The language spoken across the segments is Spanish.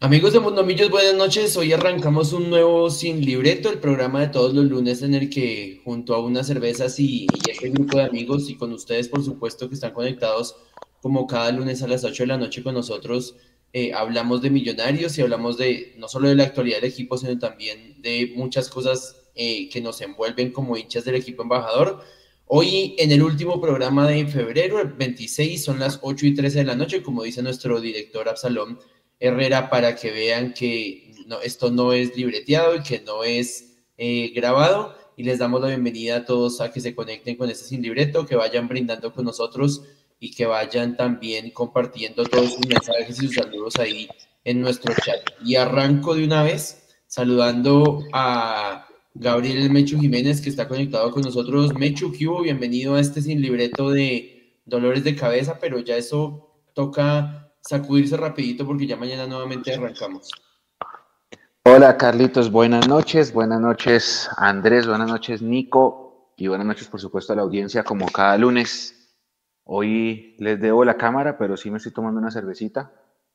Amigos de Mundomillos, buenas noches. Hoy arrancamos un nuevo Sin Libreto, el programa de todos los lunes en el que junto a unas cervezas y este grupo de amigos y con ustedes, por supuesto, que están conectados como cada lunes a las 8 de la noche con nosotros, hablamos de Millonarios y hablamos de no solo de la actualidad del equipo, sino también de muchas cosas que nos envuelven como hinchas del equipo embajador. Hoy en el último programa de febrero, el 26, son las 8:13 de la noche, como dice nuestro director Absalón Herrera, para que vean que no, esto no es libreteado y que no es grabado. Y les damos la bienvenida a todos a que se conecten con este Sin Libreto, que vayan brindando con nosotros y que vayan también compartiendo todos sus mensajes y sus saludos ahí en nuestro chat. Y arranco de una vez saludando a Gabriel Mechu Jiménez, que está conectado con nosotros. Mechu, ¿qué hubo? Bienvenido a este Sin Libreto de dolores de cabeza, pero ya eso toca sacudirse rapidito porque ya mañana nuevamente arrancamos. Hola Carlitos, buenas noches Andrés, buenas noches Nico y buenas noches por supuesto a la audiencia como cada lunes. Hoy les debo la cámara, pero sí me estoy tomando una cervecita.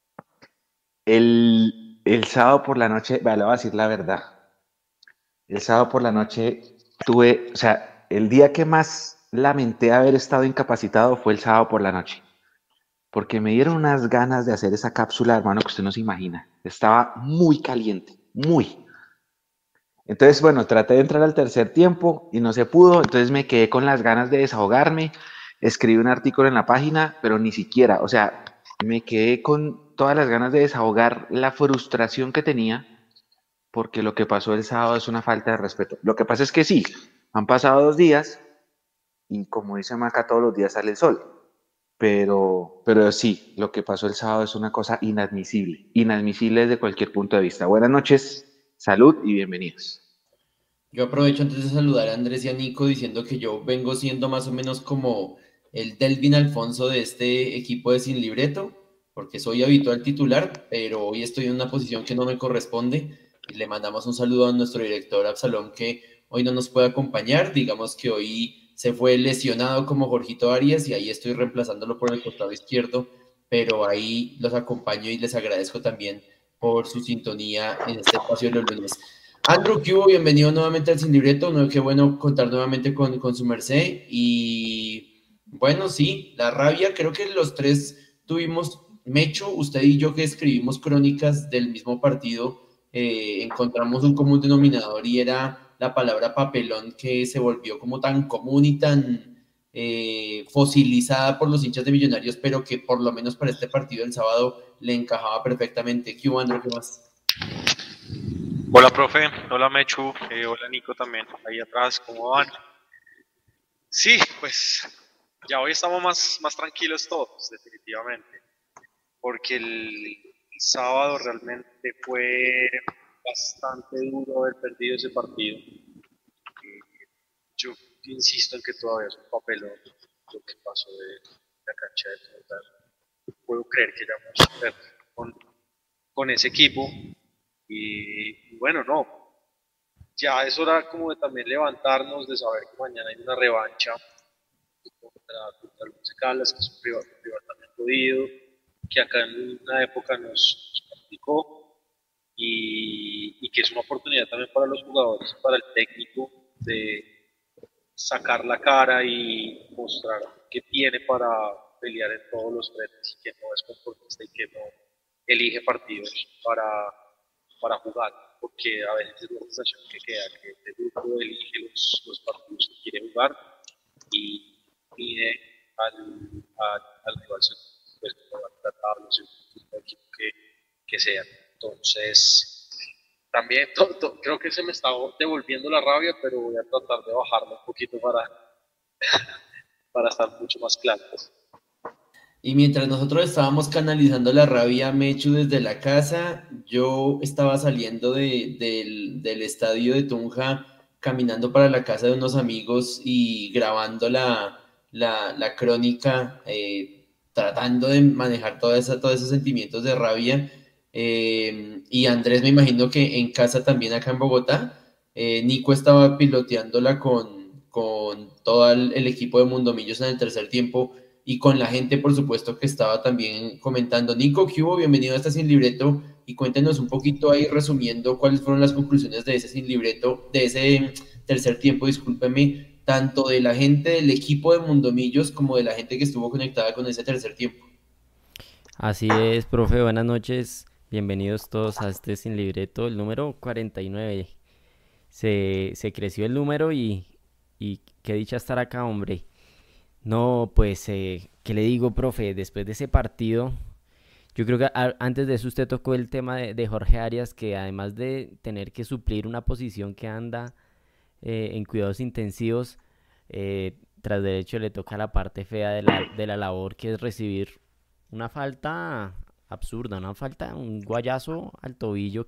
El sábado por la noche, le voy a decir la verdad, el sábado por la noche tuve, o sea, el día que más lamenté haber estado incapacitado fue el sábado por la noche, porque me dieron unas ganas de hacer esa cápsula, hermano, que usted no se imagina. Estaba muy caliente, muy. Entonces, bueno, traté de entrar al tercer tiempo y no se pudo, entonces me quedé con las ganas de desahogarme, escribí un artículo en la página, pero ni siquiera, o sea, me quedé con todas las ganas de desahogar la frustración que tenía porque lo que pasó el sábado es una falta de respeto. Lo que pasa es que sí, han pasado 2 días y como dice Maca, todos los días sale el sol, pero sí, lo que pasó el sábado es una cosa inadmisible, inadmisible desde cualquier punto de vista. Buenas noches, salud y bienvenidos. Yo aprovecho antes de saludar a Andrés y a Nico diciendo que yo vengo siendo más o menos como el Delvin Alfonso de este equipo de Sin Libreto, porque soy habitual titular, pero hoy estoy en una posición que no me corresponde. Y le mandamos un saludo a nuestro director Absalón, que hoy no nos puede acompañar. Digamos que hoy se fue lesionado como Jorgito Arias y ahí estoy reemplazándolo por el costado izquierdo, pero ahí los acompaño y les agradezco también por su sintonía en este espacio de los lunes. Andrew, ¿qué hubo? Bienvenido nuevamente al Sin Libreto. No, qué bueno contar nuevamente con su merced. Y bueno, sí, la rabia, creo que los tres tuvimos, Mecho, usted y yo que escribimos crónicas del mismo partido, encontramos un común denominador y era la palabra papelón, que se volvió como tan común y tan fosilizada por los hinchas de Millonarios, pero que por lo menos para este partido del sábado le encajaba perfectamente. ¿Qué hubo, Andrew? ¿Qué más? Hola, profe. Hola, Mechu. Hola, Nico también. Ahí atrás, ¿cómo van? Sí, pues ya hoy estamos más tranquilos todos, definitivamente. Porque el sábado realmente fue bastante duro haber perdido ese partido. Yo insisto en que todavía es un papelón lo que pasó de la cancha de Total. No puedo creer que hayamos perdido con ese equipo. Y bueno, no, ya es hora como de también levantarnos, de saber que mañana hay una revancha contra el Once Caldas, que es un rival también jodido, que acá en una época nos complicó y que es una oportunidad también para los jugadores, para el técnico, de sacar la cara y mostrar que tiene para pelear en todos los frentes y que no es conformista y que no elige partidos para jugar, porque a veces es la sensación que queda, que el grupo elige los partidos que quiere jugar y mide al rival, pues, como va a tratar los equipo que sea. Entonces, también creo que se me está devolviendo la rabia, pero voy a tratar de bajarla un poquito para estar mucho más claro. Y mientras nosotros estábamos canalizando la rabia Mechu desde la casa, yo estaba saliendo del estadio de Tunja, caminando para la casa de unos amigos y grabando la crónica, tratando de manejar todos esos sentimientos de rabia. Y Andrés, me imagino que en casa también acá en Bogotá, Nico estaba piloteándola con todo el equipo de Mundomillos en el tercer tiempo y con la gente, por supuesto, que estaba también comentando. Nico, ¿qué hubo? Bienvenido a esta Sin Libreto y cuéntenos un poquito ahí resumiendo cuáles fueron las conclusiones de ese sin libreto, de ese tercer tiempo, discúlpeme, tanto de la gente del equipo de Mundomillos como de la gente que estuvo conectada con ese tercer tiempo. Así es, profe, buenas noches. Bienvenidos todos a este sin libreto, el número 49. Se creció el número y qué dicha estar acá, hombre. No, pues, ¿qué le digo, profe? Después de ese partido, yo creo que antes de eso usted tocó el tema de Jorge Arias, que además de tener que suplir una posición que anda en cuidados intensivos, tras derecho le toca la parte fea de la labor, que es recibir una falta absurda, una falta, un guayazo al tobillo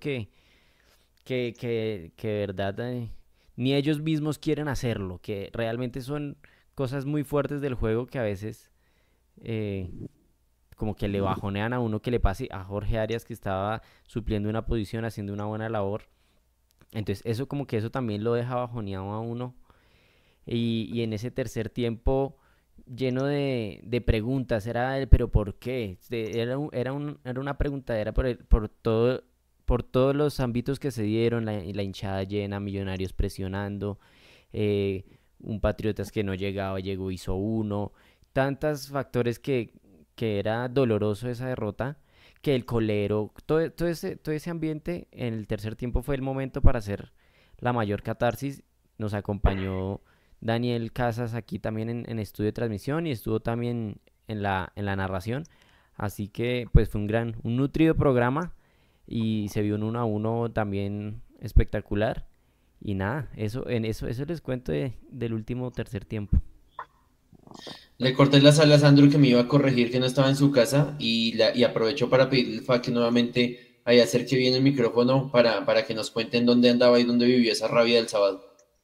que de verdad ni ellos mismos quieren hacerlo, que realmente son cosas muy fuertes del juego que a veces eh, como que le bajonean a uno, que le pase a Jorge Arias, que estaba supliendo una posición, haciendo una buena labor. Entonces eso como que eso también lo deja bajoneado a uno. Y en ese tercer tiempo lleno de preguntas, era el pero ¿por qué? Era una preguntadera por todos los ámbitos que se dieron, la hinchada llena, Millonarios presionando, eh, un Patriotas que no llegaba, llegó, hizo uno, tantos factores que era doloroso esa derrota, que el colero, todo ese ambiente en el tercer tiempo fue el momento para hacer la mayor catarsis. Nos acompañó Daniel Casas aquí también en estudio de transmisión y estuvo también en la narración. Así que pues fue un nutrido programa y se vio un 1-1 también espectacular. Y nada, eso les cuento del último tercer tiempo. Le corté la sala a Sandro que me iba a corregir que no estaba en su casa y aprovecho para pedirle el fa que nuevamente ahí acerque bien el micrófono para que nos cuenten dónde andaba y dónde vivió esa rabia del sábado.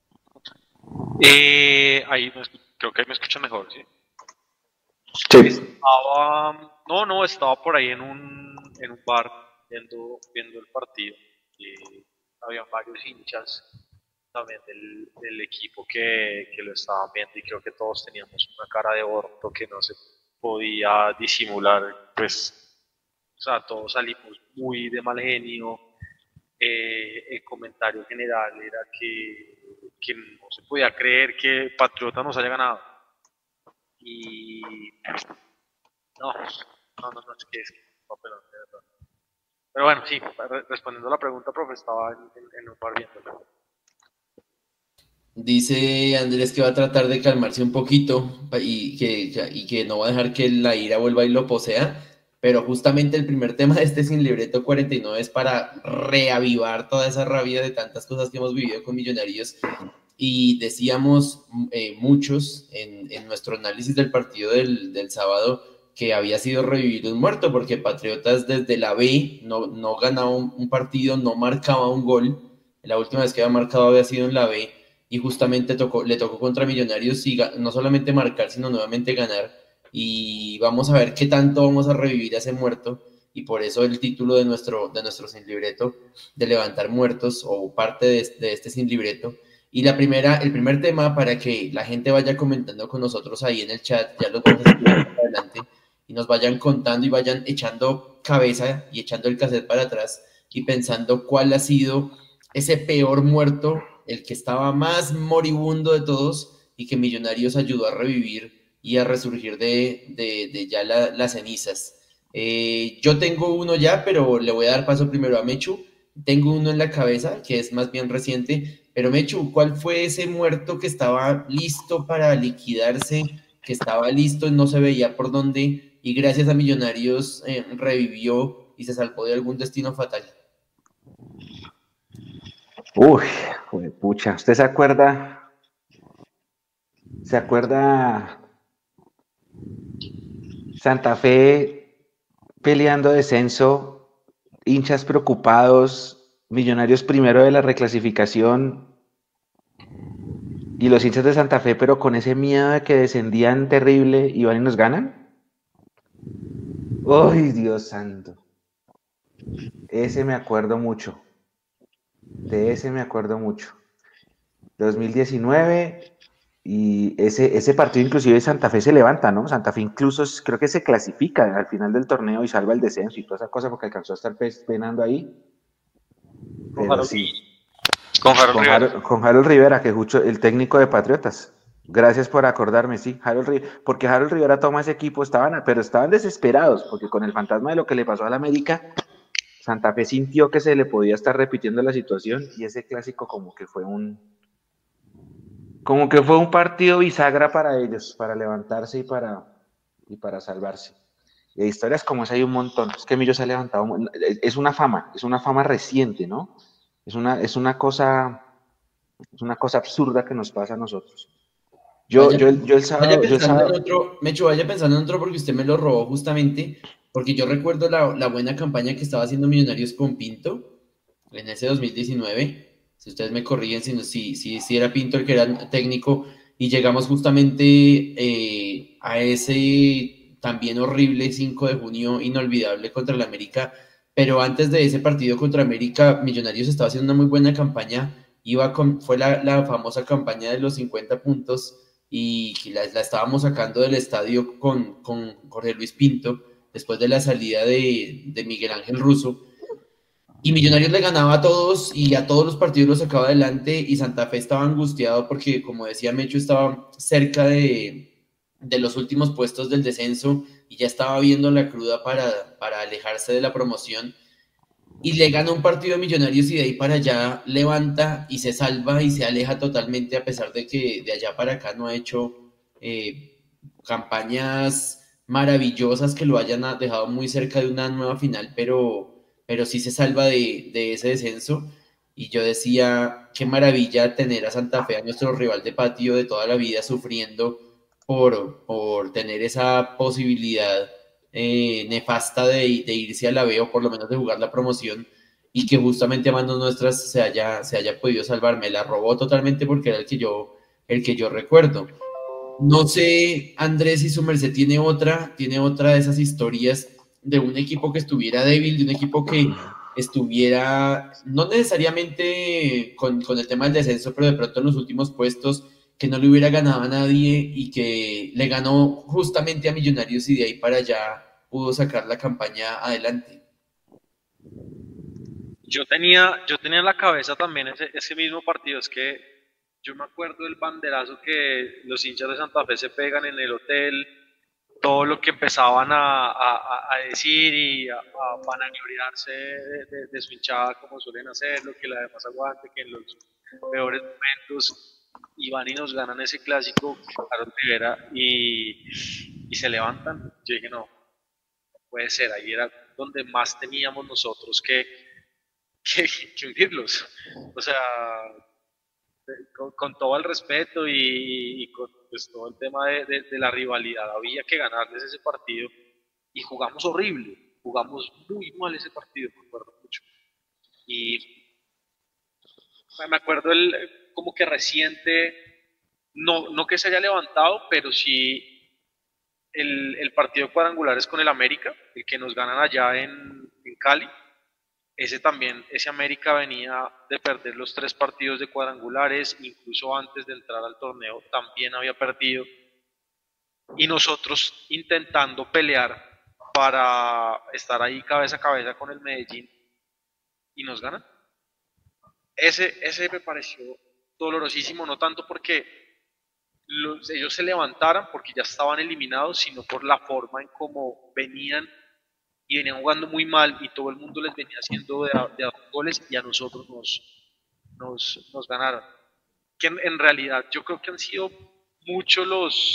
Creo que ahí me escucha mejor, ¿sí? Sí. Estaba por ahí en un bar viendo el partido. Había varios hinchas también del equipo que lo estaban viendo y creo que todos teníamos una cara de orto que no se podía disimular. Pues, o sea, todos salimos muy de mal genio. El comentario general era que no se podía creer que Patriota nos haya ganado. Y no, es que papelón, de verdad. Pero bueno, sí, respondiendo a la pregunta, profe, estaba en un bar viéndolo. Dice Andrés que va a tratar de calmarse un poquito y que no va a dejar que la ira vuelva y lo posea, pero justamente el primer tema de este Sin Libreto 49 es para reavivar toda esa rabia de tantas cosas que hemos vivido con Millonarios. Y decíamos muchos en nuestro análisis del partido del sábado que había sido revivir un muerto, porque Patriotas desde la B no ganaba un partido, no marcaba un gol. La última vez que había marcado había sido en la B y justamente le tocó contra Millonarios y no solamente marcar, sino nuevamente ganar. Y vamos a ver qué tanto vamos a revivir a ese muerto. Y por eso el título de nuestro sin libreto, de levantar muertos, o parte de este sin libreto. Y el primer tema, para que la gente vaya comentando con nosotros ahí en el chat, ya lo vamos a escribir más adelante, y nos vayan contando y vayan echando cabeza y echando el cassette para atrás y pensando cuál ha sido ese peor muerto, el que estaba más moribundo de todos y que Millonarios ayudó a revivir y a resurgir de ya las cenizas. Yo tengo uno ya, pero le voy a dar paso primero a Mechu. Tengo uno en la cabeza que es más bien reciente, pero Mechu, ¿cuál fue ese muerto que estaba listo para liquidarse, que estaba listo y no se veía por dónde, y gracias a Millonarios revivió y se salvó de algún destino fatal? Uy, pucha, ¿usted se acuerda? ¿Se acuerda Santa Fe peleando descenso, hinchas preocupados, Millonarios primero de la reclasificación y los hinchas de Santa Fe, pero con ese miedo de que descendían terrible y van y nos ganan? ¡Ay, Dios santo! Ese me acuerdo mucho. De ese me acuerdo mucho. 2019, Y ese partido inclusive Santa Fe se levanta, ¿no? Santa Fe incluso creo que se clasifica al final del torneo y salva el descenso y toda esa cosa porque alcanzó a estar penando ahí. Con Pero Harold, sí, con Harold Rivera. Con Harold Rivera, que es el técnico de Patriotas. Gracias por acordarme, sí, porque Harold Rivera toma ese equipo, pero estaban desesperados, porque con el fantasma de lo que le pasó al América, Santa Fe sintió que se le podía estar repitiendo la situación y ese clásico como que fue un partido bisagra para ellos, para levantarse y para salvarse. Y de historias como esa hay un montón. Es que Millo se ha levantado, es una fama reciente, ¿no? Es una cosa absurda que nos pasa a nosotros. Vaya, Yo el vaya sábado, pensando en otro, Mecho, vaya pensando en otro porque usted me lo robó justamente, porque yo recuerdo la buena campaña que estaba haciendo Millonarios con Pinto en ese 2019. Si ustedes me corrigen, si era Pinto el que era técnico, y llegamos justamente a ese también horrible 5 de junio inolvidable contra el América, pero antes de ese partido contra América, Millonarios estaba haciendo una muy buena campaña, fue la famosa campaña de los 50 puntos y la estábamos sacando del estadio con Jorge Luis Pinto después de la salida de Miguel Ángel Russo. Y Millonarios le ganaba a todos y a todos los partidos los sacaba adelante y Santa Fe estaba angustiado porque, como decía Mecho, estaba cerca de los últimos puestos del descenso y ya estaba viendo la cruda para alejarse de la promoción. Y le gana un partido a Millonarios y de ahí para allá levanta y se salva y se aleja totalmente a pesar de que de allá para acá no ha hecho campañas maravillosas que lo hayan dejado muy cerca de una nueva final, pero sí se salva de ese descenso. Y yo decía, qué maravilla tener a Santa Fe, a nuestro rival de patio de toda la vida, sufriendo por tener esa posibilidad nefasta de irse a la B o por lo menos de jugar la promoción y que justamente a manos nuestras se haya podido salvar. Me la robó totalmente porque era el que yo recuerdo. No sé, Andrés, si su merced tiene otra de esas historias de un equipo que estuviera débil, de un equipo que estuviera, no necesariamente con el tema del descenso, pero de pronto en los últimos puestos, que no le hubiera ganado a nadie y que le ganó justamente a Millonarios y de ahí para allá pudo sacar la campaña adelante. Yo tenía en la cabeza también ese mismo partido, es que yo me acuerdo del banderazo que los hinchas de Santa Fe se pegan en el hotel, todo lo que empezaban a decir y a vanagloriarse de su hinchada como suelen hacerlo, que la demás aguante, que en los peores momentos iban y nos ganan ese clásico, Carlos Rivera, y se levantan. Yo dije, no, puede ser, ahí era donde más teníamos nosotros que hundirlos. O sea, con todo el respeto y con pues, todo el tema de la rivalidad, había que ganarles ese partido y jugamos horrible, jugamos muy mal ese partido, me acuerdo mucho. Y me acuerdo como que reciente, no que se haya levantado, pero sí el partido de cuadrangulares con el América, el que nos ganan allá en Cali. Ese también, ese América venía de perder los 3 partidos de cuadrangulares, incluso antes de entrar al torneo también había perdido. Y nosotros intentando pelear para estar ahí cabeza a cabeza con el Medellín y nos ganan. Ese me pareció dolorosísimo, no tanto porque ellos se levantaran, porque ya estaban eliminados, sino por la forma en cómo venían y venían jugando muy mal y todo el mundo les venía haciendo de a goles y a nosotros nos ganaron. Que en realidad yo creo que han sido muchos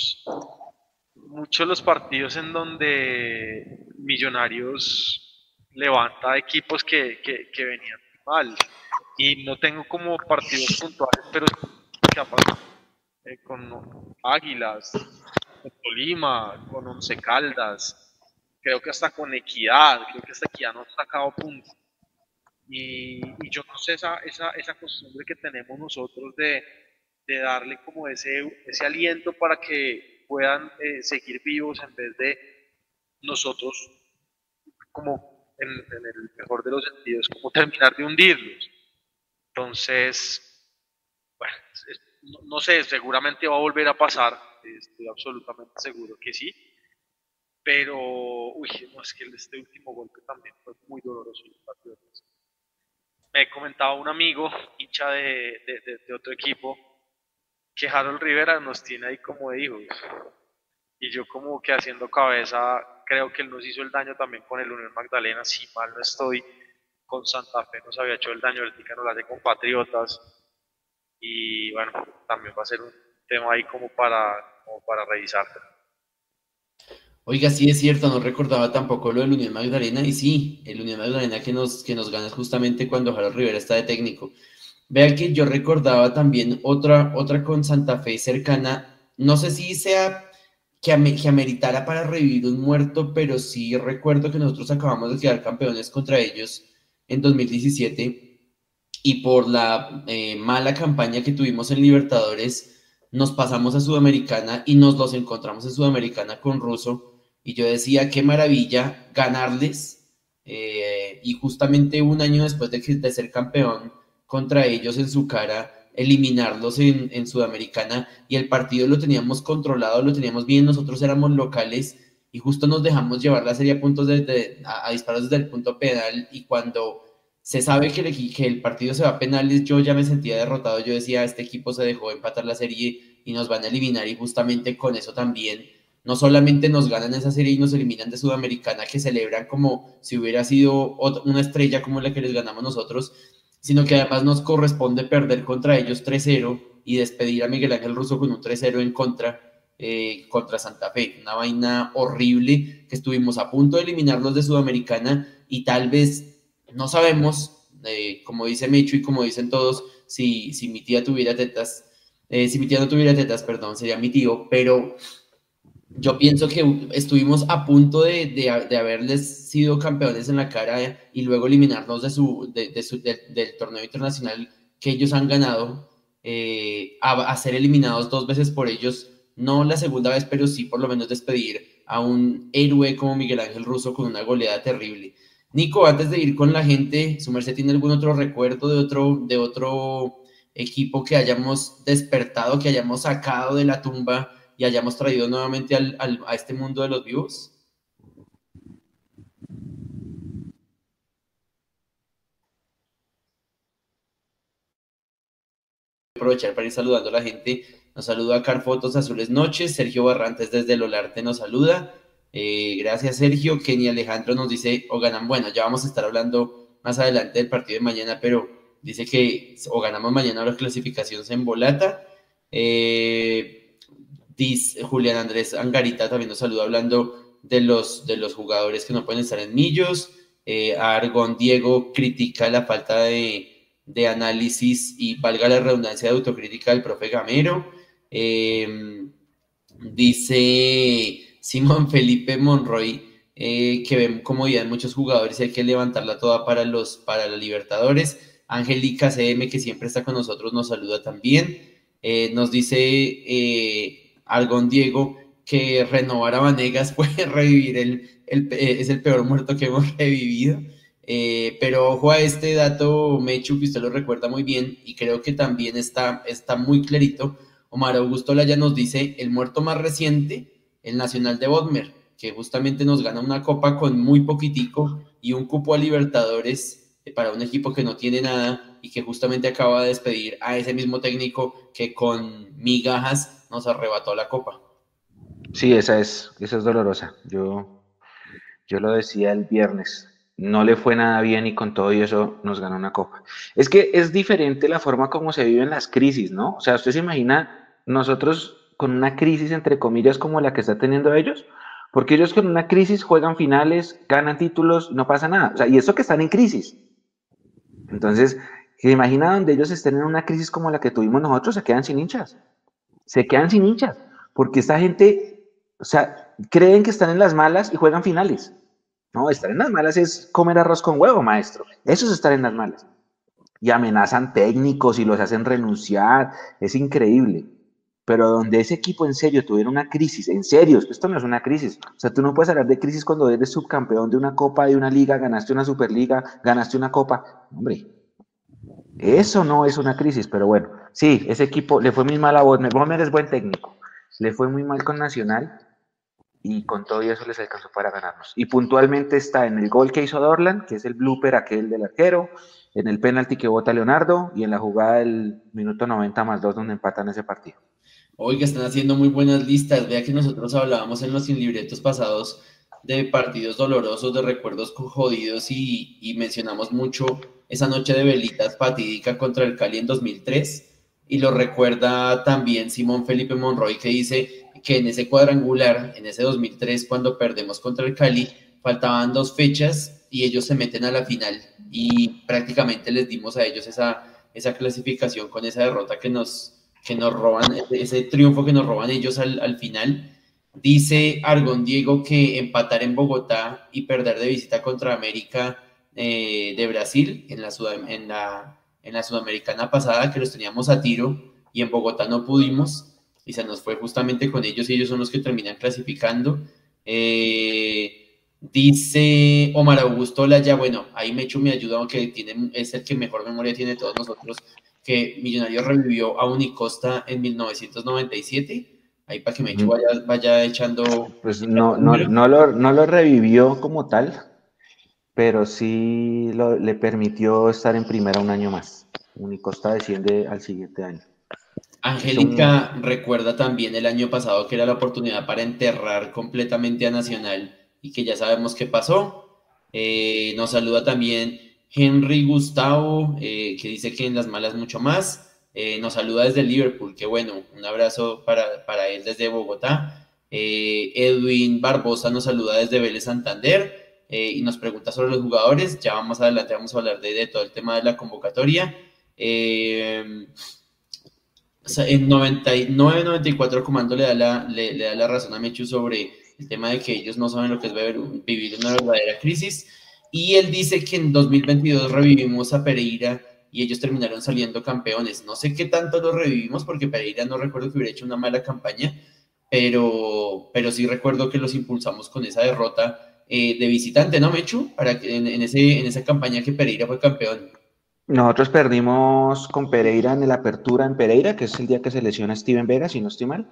los partidos en donde Millonarios levanta equipos que venían mal. Y no tengo como partidos puntuales, pero ¿qué ha pasado? Con Águilas, con Tolima, con Once Caldas, creo que hasta con Equidad, creo que hasta Equidad nos ha sacado puntos. Y yo no sé esa costumbre que tenemos nosotros de darle como ese aliento para que puedan seguir vivos en vez de nosotros, como en el mejor de los sentidos, como terminar de hundirlos. Entonces, bueno, no sé, seguramente va a volver a pasar, estoy absolutamente seguro que sí, pero, uy, no, es que este último golpe también fue muy doloroso en los Patriotas. Me comentaba un amigo, hincha de otro equipo, que Harold Rivera nos tiene ahí como de hijos. Y yo como que haciendo cabeza, creo que él nos hizo el daño también con el Unión Magdalena, si mal no estoy, con Santa Fe nos había hecho el daño, el Tica nos lo hace con Patriotas. Y bueno, también va a ser un tema ahí como para revisar. Oiga, sí es cierto, no recordaba tampoco lo del Unión Magdalena, y sí, el Unión Magdalena que nos gana justamente cuando Harold Rivera está de técnico. Vea que yo recordaba también otra con Santa Fe cercana, no sé si sea que ameritara para revivir un muerto, pero sí recuerdo que nosotros acabamos de quedar campeones contra ellos en 2017 y por la mala campaña que tuvimos en Libertadores, nos pasamos a Sudamericana y nos los encontramos en Sudamericana con Russo. Y yo decía, qué maravilla ganarles. Y justamente un año después de ser campeón contra ellos en su cara, eliminarlos en Sudamericana. Y el partido lo teníamos controlado, lo teníamos bien, nosotros éramos locales. Y justo nos dejamos llevar la serie a puntos a disparos desde el punto penal. Y cuando se sabe que el partido se va a penales, yo ya me sentía derrotado, yo decía, este equipo se dejó empatar la serie y nos van a eliminar, y justamente con eso también, no solamente nos ganan esa serie y nos eliminan de Sudamericana, que celebran como si hubiera sido una estrella como la que les ganamos nosotros, sino que además nos corresponde perder contra ellos 3-0 y despedir a Miguel Ángel Russo con un 3-0 en contra Santa Fe, una vaina horrible, que estuvimos a punto de eliminarlos de Sudamericana y tal vez no sabemos, como dice Mecho y como dicen todos, si mi tía tuviera tetas, si mi tía no tuviera tetas, perdón, sería mi tío, pero yo pienso que estuvimos a punto de haberles sido campeones en la cara y luego eliminarnos del torneo internacional que ellos han ganado, a ser eliminados 2 veces por ellos, no la segunda vez, pero sí por lo menos despedir a un héroe como Miguel Ángel Russo con una goleada terrible. Nico, antes de ir con la gente, ¿su merced tiene algún otro recuerdo de otro equipo que hayamos despertado, que hayamos sacado de la tumba y hayamos traído nuevamente a este mundo de los vivos? Aprovechar para ir saludando a la gente. Nos saluda Carfotos Azules Noches, Sergio Barrantes desde el Olarte nos saluda. Gracias, Sergio. Kenny Alejandro nos dice, o ganan, bueno, ya vamos a estar hablando más adelante del partido de mañana, pero dice que o ganamos mañana o la clasificación se embolata. Dice Julián Andrés Angarita también nos saluda hablando de los jugadores que no pueden estar en Millos. Argón Diego critica la falta de análisis y, valga la redundancia, de autocrítica del profe Gamero. Dice Simón Felipe Monroy que ven comodidad en muchos jugadores y hay que levantarla toda para los Libertadores. Angélica CM, que siempre está con nosotros, nos saluda también. Nos dice Argón Diego que renovar a Vanegas puede revivir es el peor muerto que hemos revivido. Pero ojo a este dato, Mechu, que usted lo recuerda muy bien y creo que también está muy clarito. Omar Augusto Laya nos dice, el muerto más reciente, el Nacional de Bodmer, que justamente nos gana una copa con muy poquitico y un cupo a Libertadores para un equipo que no tiene nada y que justamente acaba de despedir a ese mismo técnico que con migajas nos arrebató la copa. Sí, esa es dolorosa. Yo lo decía el viernes. No le fue nada bien y con todo y eso nos ganó una copa. Es que es diferente la forma como se viven las crisis, ¿no? O sea, usted se imagina nosotros con una crisis entre comillas como la que está teniendo ellos, porque ellos con una crisis juegan finales, ganan títulos, no pasa nada. O sea, y eso que están en crisis. Entonces, se imagina donde ellos estén en una crisis como la que tuvimos nosotros, se quedan sin hinchas. Se quedan sin hinchas, porque esta gente, o sea, creen que están en las malas y juegan finales. No, estar en las malas es comer arroz con huevo, maestro. Eso es estar en las malas. Y amenazan técnicos y los hacen renunciar. Es increíble. Pero donde ese equipo en serio tuviera una crisis, en serio, esto no es una crisis. O sea, tú no puedes hablar de crisis cuando eres subcampeón de una copa, de una liga, ganaste una superliga, ganaste una copa. Hombre, Eso no es una crisis, pero bueno, sí, ese equipo le fue muy mal a Bodmer. Bodmer es buen técnico, le fue muy mal con Nacional y con todo eso les alcanzó para ganarnos. Y puntualmente está en el gol que hizo Dorlan, que es el blooper aquel del arquero, en el penalti que bota Leonardo y en la jugada del minuto 90+2 donde empatan ese partido. Oiga, están haciendo muy buenas listas. Vea que nosotros hablábamos en los sin libretos pasados de partidos dolorosos, de recuerdos jodidos y mencionamos mucho esa noche de velitas fatídica contra el Cali en 2003. Y lo recuerda también Simón Felipe Monroy, que dice que en ese cuadrangular, en ese 2003, cuando perdemos contra el Cali, faltaban 2 fechas y ellos se meten a la final. Y prácticamente les dimos a ellos esa clasificación con esa derrota que nos roban, ese triunfo que nos roban ellos al final. Dice Argon Diego que empatar en Bogotá y perder de visita contra América de Brasil en la Sudamericana pasada, que los teníamos a tiro y en Bogotá no pudimos y se nos fue justamente con ellos y ellos son los que terminan clasificando. Dice Omar Augusto Laya, bueno, ahí Mechu me ayuda, aunque es el que mejor memoria tiene de todos nosotros, que Millonarios revivió a Unicosta en 1997. Ahí para que Mechu vaya echando... Pues no lo revivió como tal, pero sí le permitió estar en primera un año más. Unicosta desciende al siguiente año. Angélica recuerda también el año pasado que era la oportunidad para enterrar completamente a Nacional y que ya sabemos qué pasó. Nos saluda también Henry Gustavo, que dice que en las malas mucho más. Nos saluda desde Liverpool, que bueno, un abrazo para él desde Bogotá. Edwin Barbosa nos saluda desde Vélez Santander y nos pregunta sobre los jugadores. Ya más adelante vamos a hablar de todo el tema de la convocatoria. En 99-94 Comando le da la razón a Mechu sobre el tema de que ellos no saben lo que es vivir una verdadera crisis, y él dice que en 2022 revivimos a Pereira y ellos terminaron saliendo campeones. No sé qué tanto lo revivimos porque Pereira no recuerdo que hubiera hecho una mala campaña, pero sí recuerdo que los impulsamos con esa derrota de visitante, ¿no, Mechu? Para que en esa campaña que Pereira fue campeón. Nosotros perdimos con Pereira en el Apertura en Pereira, que es el día que se lesiona Steven Vega, si no estoy mal.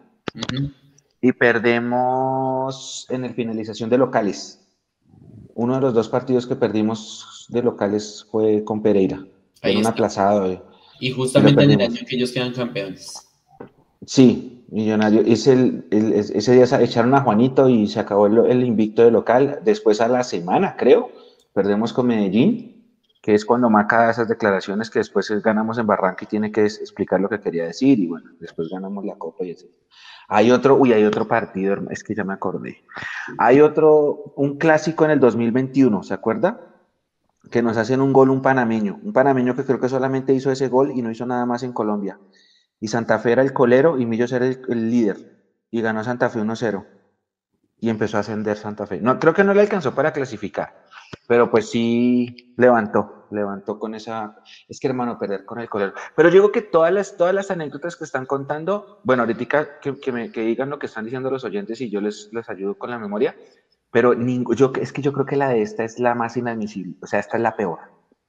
Y perdemos en el finalización de locales. Uno de los 2 partidos que perdimos de locales fue con Pereira. En un aplazado. Y justamente en el año que ellos quedan campeones. Sí, Millonario. Ese día echaron a Juanito y se acabó el invicto de local. Después a la semana, creo, perdemos con Medellín, que es cuando Maca da esas declaraciones que después ganamos en Barranca y tiene que explicar lo que quería decir, y bueno, después ganamos la Copa y así. Hay otro partido, es que ya me acordé. Hay un clásico en el 2021, ¿se acuerda? Que nos hacen un gol un panameño que creo que solamente hizo ese gol y no hizo nada más en Colombia. Y Santa Fe era el colero y Millos era el líder, y ganó Santa Fe 1-0. Y empezó a ascender Santa Fe. No, creo que no le alcanzó para clasificar, pero pues sí levantó con esa... Es que, hermano, perder con el colero. Pero yo digo que todas las anécdotas que están contando, bueno, ahorita que digan lo que están diciendo los oyentes y yo les ayudo con la memoria, pero es que yo creo que la de esta es la más inadmisible. O sea, esta es la peor.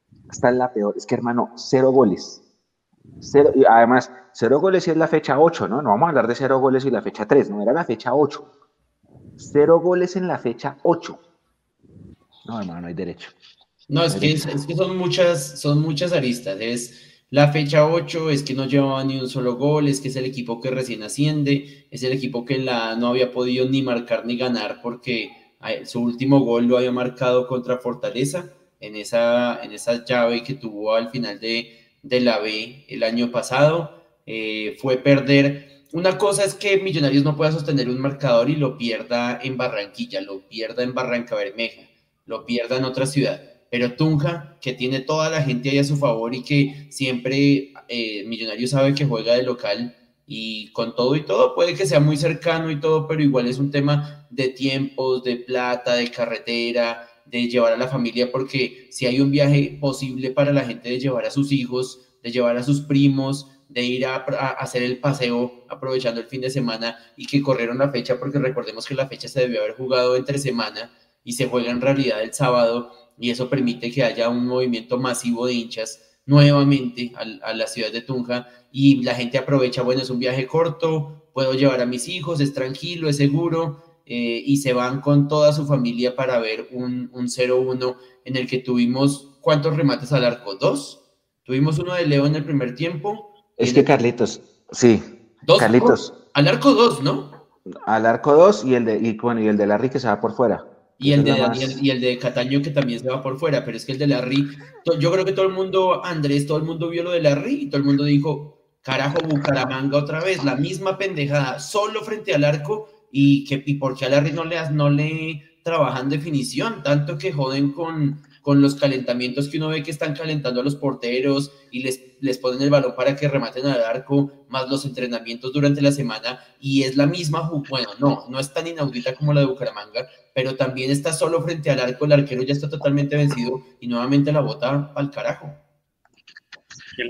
Es que, hermano, 0 goles. Y además, 0 goles y es la fecha 8, ¿no? No vamos a hablar de 0 goles y la fecha 3, no, era la fecha 8. 0 goles en la fecha 8. No, hermano, no hay derecho. No, es que son muchas aristas. Es la fecha 8, es que no llevaba ni un solo gol, es que es el equipo que recién asciende, es el equipo que en la no había podido ni marcar ni ganar porque su último gol lo había marcado contra Fortaleza en esa llave que tuvo al final de la B el año pasado. Fue perder. Una cosa es que Millonarios no pueda sostener un marcador y lo pierda en Barranquilla, lo pierda en Barranca Bermeja, lo pierda en otra ciudad. Pero Tunja, que tiene toda la gente ahí a su favor y que siempre Millonarios sabe que juega de local y con todo y todo, puede que sea muy cercano y todo, pero igual es un tema de tiempos, de plata, de carretera, de llevar a la familia, porque si hay un viaje posible para la gente de llevar a sus hijos, de llevar a sus primos, de ir a hacer el paseo aprovechando el fin de semana y que corrieron la fecha, porque recordemos que la fecha se debió haber jugado entre semana y se juega en realidad el sábado, y eso permite que haya un movimiento masivo de hinchas. nuevamente a la ciudad de Tunja y la gente aprovecha, bueno, es un viaje corto, puedo llevar a mis hijos, es tranquilo, es seguro, y se van con toda su familia para ver un 0-1 en el que tuvimos, ¿cuántos remates al arco? ¿Dos? Tuvimos uno de Leo en el primer tiempo y Es en que el Carlitos, sí, dos, Carlitos, al arco dos, ¿no? al arco 2 y el de Larry que se va por fuera, que Y esa el es la de, más... y el de Cataño que también se va por fuera, pero es que el de Larry, yo creo que todo el mundo, Andrés, todo el mundo vio lo de Larry y todo el mundo dijo, carajo, Bucaramanga otra vez, la misma pendejada, solo frente al arco y por qué a Larry no le trabajan definición, tanto que joden con los calentamientos que uno ve que están calentando a los porteros y les ponen el balón para que rematen al arco, más los entrenamientos durante la semana y es la misma, bueno, no es tan inaudita como la de Bucaramanga, pero también está solo frente al arco, el arquero ya está totalmente vencido y nuevamente la bota al carajo. Que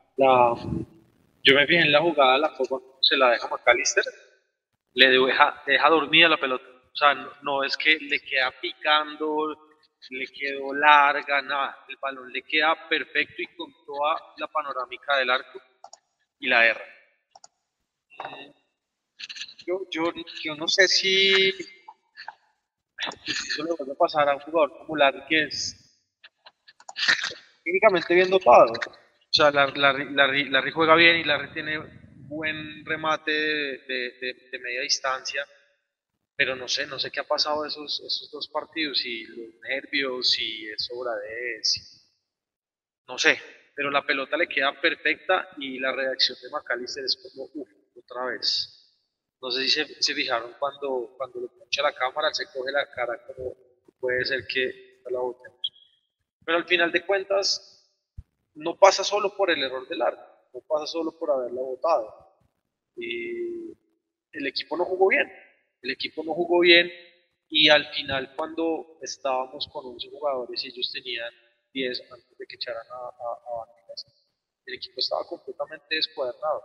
yo me fijé en la jugada, la Copa se la deja McAllister, le deja dormida la pelota. O sea, no es que le queda picando, le quedó larga, nada. El balón le queda perfecto y con toda la panorámica del arco y la erra. Yo no sé si eso le vuelve a pasar a un jugador como Larry, que es técnicamente bien dotado. O sea, Larry juega bien y Larry tiene buen remate de media distancia, pero no sé qué ha pasado esos dos partidos, si los nervios, si es obra no sé, pero la pelota le queda perfecta y la reacción de McAllister es como, uff, otra vez. No sé si se fijaron cuando lo poncha la cámara, se coge la cara como puede ser que la botemos. Pero al final de cuentas, no pasa solo por el error del arco, no pasa solo por haberla botado. Y el equipo no jugó bien, el equipo no jugó bien y al final cuando estábamos con 11 jugadores y ellos tenían 10 antes de que echaran a Vanegas, el equipo estaba completamente descuadernado.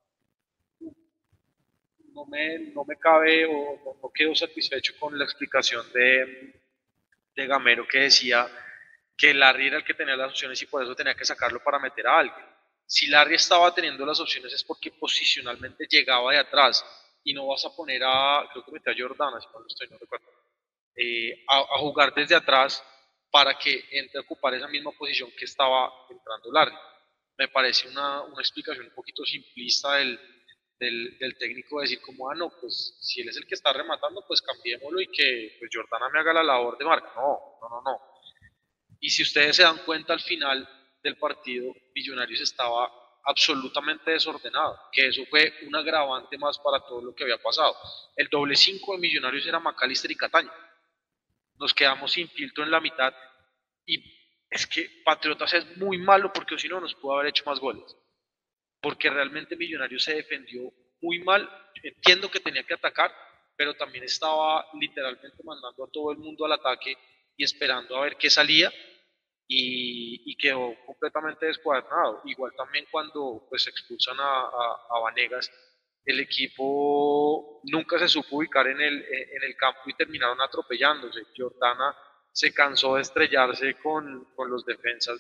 No me cabe o no quedo satisfecho con la explicación de Gamero que decía que Larry era el que tenía las opciones y por eso tenía que sacarlo para meter a alguien. Si Larry estaba teniendo las opciones es porque posicionalmente llegaba de atrás y no vas a poner a, creo que metió a Jordana, si no estoy, no recuerdo, a jugar desde atrás para que entre a ocupar esa misma posición que estaba entrando Larry. Me parece una explicación un poquito simplista del técnico decir como, no, pues si él es el que está rematando, pues cambiémoslo y que pues Jordana me haga la labor de marca. No. Y si ustedes se dan cuenta al final del partido, Millonarios estaba absolutamente desordenado, que eso fue un agravante más para todo lo que había pasado. El doble 5 de Millonarios era McAllister y Cataño. Nos quedamos sin filtro en la mitad y es que Patriotas es muy malo porque si no nos pudo haber hecho más goles. Porque realmente Millonarios se defendió muy mal. Entiendo que tenía que atacar, pero también estaba literalmente mandando a todo el mundo al ataque y esperando a ver qué salía y quedó completamente descuadernado. Igual también cuando pues expulsan a Vanegas, el equipo nunca se supo ubicar en el campo y terminaron atropellándose. Jordana se cansó de estrellarse con los defensas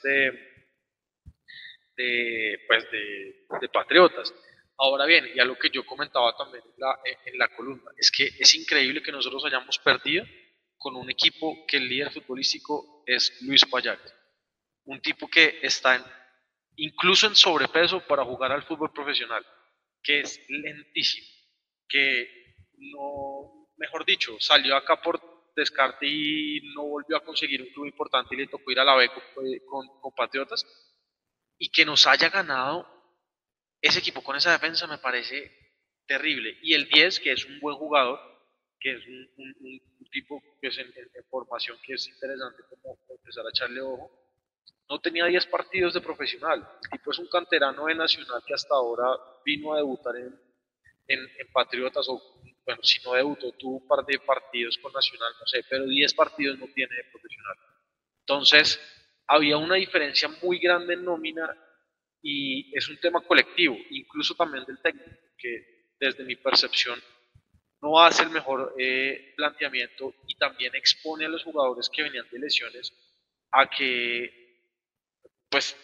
de Patriotas. Ahora bien, y algo que yo comentaba también en la columna, es que es increíble que nosotros hayamos perdido con un equipo que el líder futbolístico es Luis Payares, un tipo que está incluso en sobrepeso para jugar al fútbol profesional, que es lentísimo, que no, mejor dicho, salió acá por descarte y no volvió a conseguir un club importante y le tocó ir a la B con Patriotas, y que nos haya ganado ese equipo con esa defensa me parece terrible. Y el 10, que es un buen jugador, que es un tipo que es en formación, que es interesante como empezar a echarle ojo, no tenía 10 partidos de profesional. El tipo es un canterano de Nacional que hasta ahora vino a debutar en Patriotas, o bueno, si no debutó, tuvo un par de partidos con Nacional, no sé, pero 10 partidos no tiene de profesional. Entonces, había una diferencia muy grande en nómina y es un tema colectivo, incluso también del técnico, que desde mi percepción no hace el mejor planteamiento y también expone a los jugadores que venían de lesiones a que pues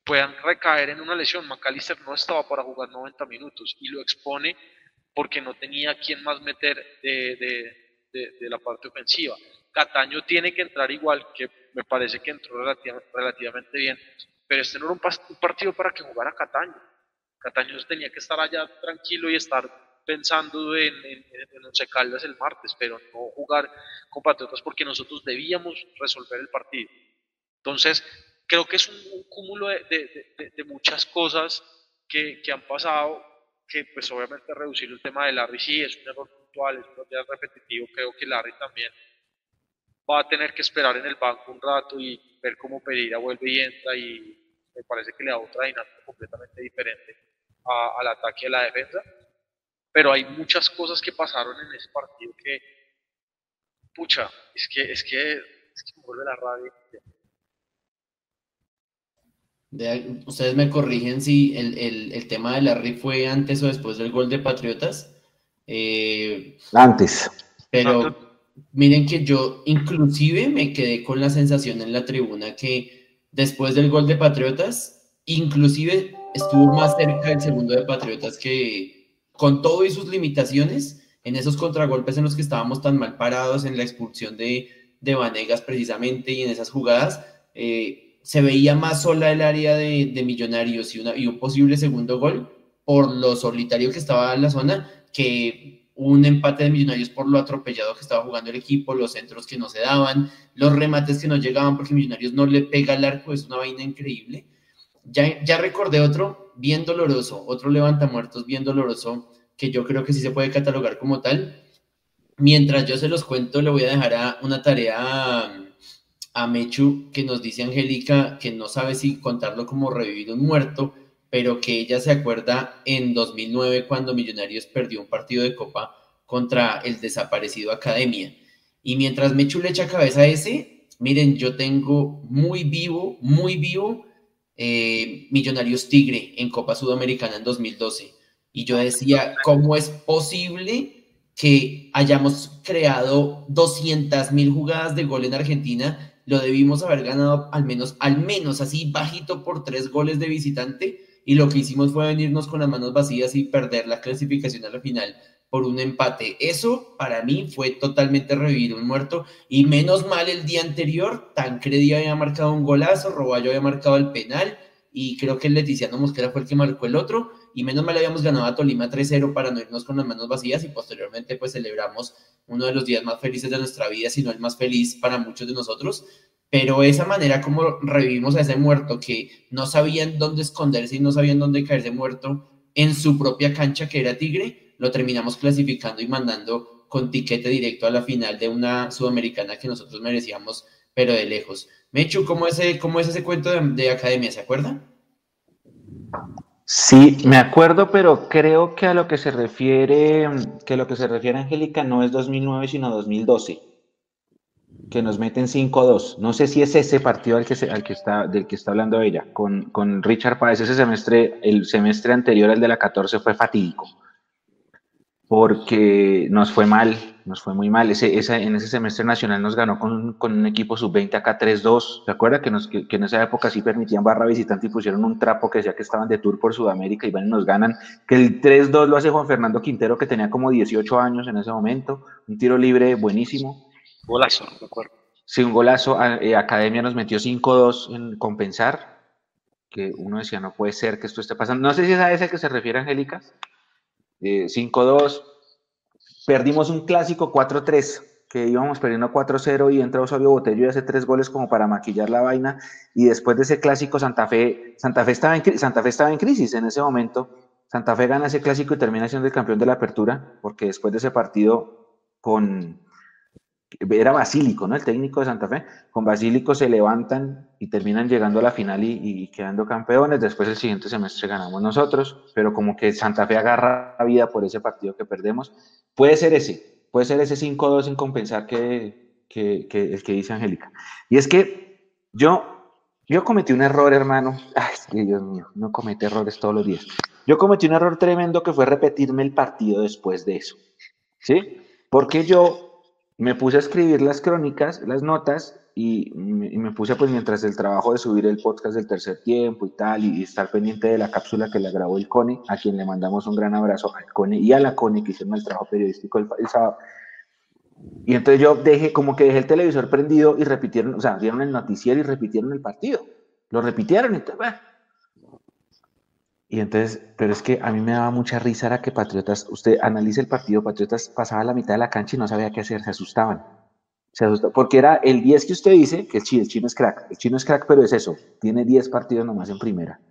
puedan recaer en una lesión. McAllister no estaba para jugar 90 minutos y lo expone porque no tenía quien más meter de la parte ofensiva. Cataño tiene que entrar igual, que me parece que entró relativamente bien, pero este no era un partido para que jugara Cataño. Cataño tenía que estar allá tranquilo y estar pensando en Once Caldas el martes, pero no jugar con Patriotas porque nosotros debíamos resolver el partido. Entonces, creo que es un cúmulo de muchas cosas que han pasado, que pues obviamente reducir el tema de Larry sí es un error puntual, es un error repetitivo. Creo que Larry también va a tener que esperar en el banco un rato y ver cómo Pereira vuelve y entra, y me parece que le da otra dinámica completamente diferente al ataque y a la defensa. Pero hay muchas cosas que pasaron en ese partido que, pucha, es que me vuelve la rabia. Ustedes me corrigen si el tema de Larry fue antes o después del gol de Patriotas. Antes. Pero miren que yo inclusive me quedé con la sensación en la tribuna que después del gol de Patriotas, inclusive estuvo más cerca del segundo de Patriotas, que con todo y sus limitaciones, en esos contragolpes en los que estábamos tan mal parados, en la expulsión de Vanegas precisamente y en esas jugadas, se veía más sola el área de Millonarios y un posible segundo gol por lo solitario que estaba en la zona, que un empate de Millonarios por lo atropellado que estaba jugando el equipo, los centros que no se daban, los remates que no llegaban porque Millonarios no le pega al arco. Es una vaina increíble. Ya recordé otro bien doloroso, otro levantamuertos bien doloroso, que yo creo que sí se puede catalogar como tal. Mientras yo se los cuento, le voy a dejar una tarea a Mechu, que nos dice Angélica que no sabe si contarlo como revivir un muerto, pero que ella se acuerda en 2009 cuando Millonarios perdió un partido de Copa contra el desaparecido Academia. Y mientras Mechu le echa cabeza a ese, miren, yo tengo muy vivo Millonarios Tigre en Copa Sudamericana en 2012. Y yo decía, ¿cómo es posible que hayamos creado 200.000 jugadas de gol en Argentina? Lo debimos haber ganado al menos así bajito por 3 goles de visitante, y lo que hicimos fue venirnos con las manos vacías y perder la clasificación a la final por un empate. Eso para mí fue totalmente revivir un muerto, y menos mal el día anterior Tancredi había marcado un golazo, Roballo había marcado el penal y creo que el Leticiano Mosquera fue el que marcó el otro, y menos mal habíamos ganado a Tolima 3-0 para no irnos con las manos vacías, y posteriormente pues celebramos uno de los días más felices de nuestra vida, si no el más feliz para muchos de nosotros. Pero esa manera como revivimos a ese muerto que no sabían dónde esconderse y no sabían dónde caerse muerto en su propia cancha, que era Tigre, lo terminamos clasificando y mandando con tiquete directo a la final de una sudamericana que nosotros merecíamos, pero de lejos. Mechu, ¿cómo es ese cuento de Academia? ¿Se acuerda? Sí, me acuerdo, pero creo que a lo que se refiere, Angélica, no es 2009, sino 2012, que nos meten 5-2. No sé si es ese partido del que está hablando ella, con Richard Páez. Ese semestre, el semestre anterior al de la 14 fue fatídico, porque nos fue muy mal. En ese semestre Nacional nos ganó con un equipo sub-20 acá 3-2. ¿Se acuerda que en esa época sí permitían barra visitante y pusieron un trapo que decía que estaban de tour por Sudamérica y van y nos ganan? Que el 3-2 lo hace Juan Fernando Quintero, que tenía como 18 años en ese momento. Un tiro libre buenísimo. Golazo, no me acuerdo. Sí, un golazo. Academia nos metió 5-2 en compensar, que uno decía, no puede ser que esto esté pasando. No sé si es a ese que se refiere, Angélica. 5-2, perdimos un clásico 4-3, que íbamos perdiendo 4-0 y entra Osorio Botello y hace 3 goles como para maquillar la vaina, y después de ese clásico Santa Fe estaba en crisis en ese momento. Santa Fe gana ese clásico y termina siendo el campeón de la apertura, porque después de ese partido era Basílico, ¿no? El técnico de Santa Fe. Con Basílico se levantan y terminan llegando a la final y quedando campeones. Después el siguiente semestre ganamos nosotros, pero como que Santa Fe agarra vida por ese partido que perdemos. Puede ser ese 5-2 sin compensar que el que dice Angélica. Y es que yo cometí un error, hermano. Ay, es que Dios mío, no comete errores todos los días. Yo cometí un error tremendo, que fue repetirme el partido después de eso, ¿sí? Porque yo me puse a escribir las crónicas, las notas, y me puse pues mientras el trabajo de subir el podcast del tercer tiempo y tal, y estar pendiente de la cápsula que le grabó el Cone, a quien le mandamos un gran abrazo al Cone y a la Cone que hicieron el trabajo periodístico el sábado. Y entonces yo como que dejé el televisor prendido y repitieron, o sea, dieron el noticiero y repitieron el partido. Lo repitieron, entonces, bueno. Y entonces, pero es que a mí me daba mucha risa era que Patriotas, usted analice el partido, Patriotas pasaba la mitad de la cancha y no sabía qué hacer, se asustaban. Porque era el 10 que usted dice, que el chino es crack, pero es eso, tiene 10 partidos nomás en primera.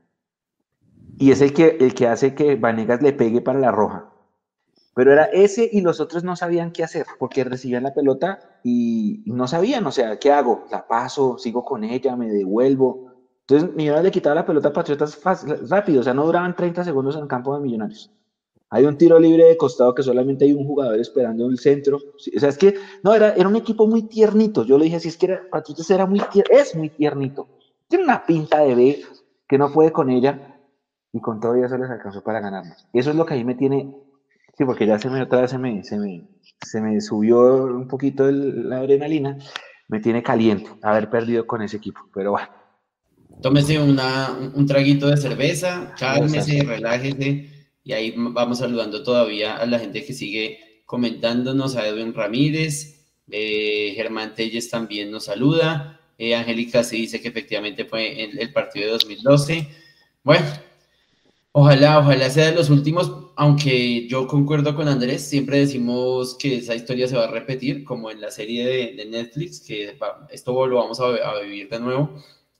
Y es el que hace que Vanegas le pegue para la roja. Pero era ese y los otros no sabían qué hacer, porque recibían la pelota y no sabían, o sea, ¿qué hago? ¿La paso? ¿Sigo con ella? ¿Me devuelvo? Entonces Millonarios le quitaba la pelota a Patriotas rápido, o sea, no duraban 30 segundos en el campo de Millonarios. Hay un tiro libre de costado que solamente hay un jugador esperando en el centro. Sí, o sea, es que, no, era un equipo muy tiernito. Yo le dije, si es que Patriotas era es muy tiernito. Tiene una pinta de B que no puede con ella y con todo eso les alcanzó para ganarnos. Eso es lo que ahí me tiene. Sí, porque ya otra vez se me subió un poquito la adrenalina, me tiene caliente haber perdido con ese equipo, pero bueno. Tómese un traguito de cerveza, Voy a estar cálmese, relájese, y ahí vamos saludando todavía a la gente que sigue comentándonos, a Edwin Ramírez, Germán Telles también nos saluda, Angélica sí dice que efectivamente fue el partido de 2012. Bueno, ojalá sea de los últimos, aunque yo concuerdo con Andrés, siempre decimos que esa historia se va a repetir, como en la serie de Netflix, que esto lo vamos a vivir de nuevo,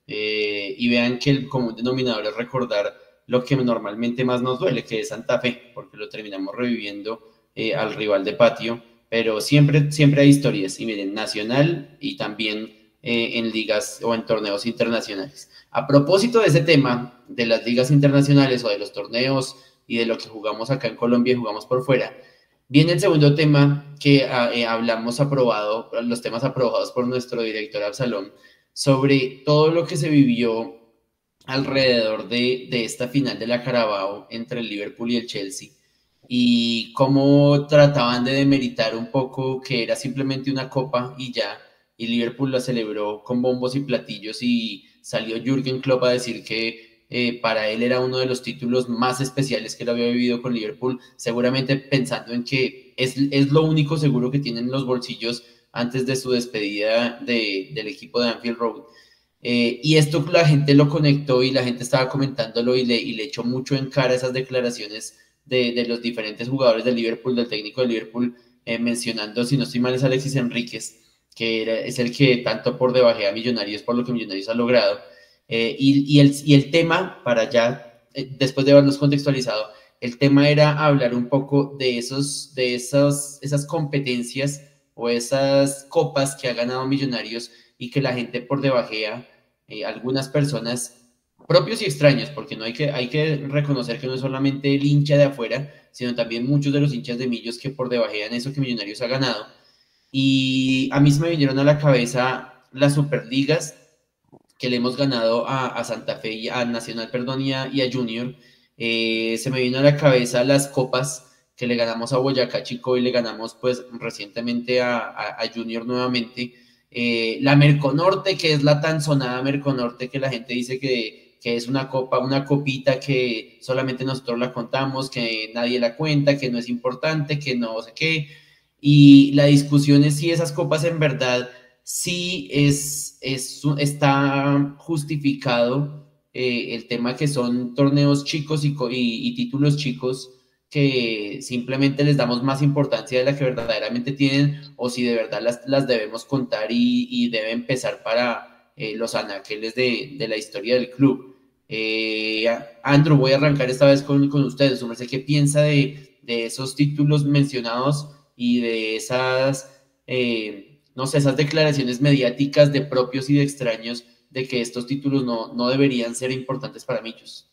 y vean que el común denominador es recordar lo que normalmente más nos duele, que es Santa Fe, porque lo terminamos reviviendo al rival de patio, pero siempre hay historias, y miren, nacional y también en ligas o en torneos internacionales. A propósito de ese tema, de las ligas internacionales o de los torneos y de lo que jugamos acá en Colombia y jugamos por fuera, viene el segundo tema que hablamos los temas aprobados por nuestro director Absalón, sobre todo lo que se vivió alrededor de esta final de la Carabao entre el Liverpool y el Chelsea y cómo trataban de demeritar un poco que era simplemente una copa y ya, y Liverpool la celebró con bombos y platillos y salió Jürgen Klopp a decir que para él era uno de los títulos más especiales que él había vivido con Liverpool, seguramente pensando en que es lo único seguro que tienen en los bolsillos antes de su despedida del equipo de Anfield Road. Y esto la gente lo conectó y la gente estaba comentándolo y le echó mucho en cara esas declaraciones de los diferentes jugadores del Liverpool, del técnico del Liverpool, mencionando, si no estoy mal, es Alexis Enríquez, que es el que tanto por debajea a Millonarios por lo que Millonarios ha logrado. Y el tema, para ya, después de haberlos contextualizado, el tema era hablar un poco de esas competencias o esas copas que ha ganado Millonarios y que la gente por debajea, algunas personas, propios y extraños, porque no hay que reconocer que no es solamente el hincha de afuera, sino también muchos de los hinchas de Millos que por debajean eso que Millonarios ha ganado. Y a mí se me vinieron a la cabeza las Superligas que le hemos ganado a Santa Fe, a Nacional, perdón, y a Junior. Se me vino a la cabeza las copas que le ganamos a Boyacá Chico y le ganamos pues recientemente a Junior nuevamente. La Merconorte, que es la tan sonada Merconorte que la gente dice que es una copa, una copita que solamente nosotros la contamos, que nadie la cuenta, que no es importante, que no sé qué. Y la discusión es si esas copas en verdad sí está justificado el tema que son torneos chicos y títulos chicos que simplemente les damos más importancia de la que verdaderamente tienen o si de verdad las debemos contar y debe empezar para los anaqueles de la historia del club. Andrew, voy a arrancar esta vez con ustedes. No sé qué piensa de esos títulos mencionados y de esas, no sé, esas declaraciones mediáticas de propios y de extraños de que estos títulos no deberían ser importantes para Millos.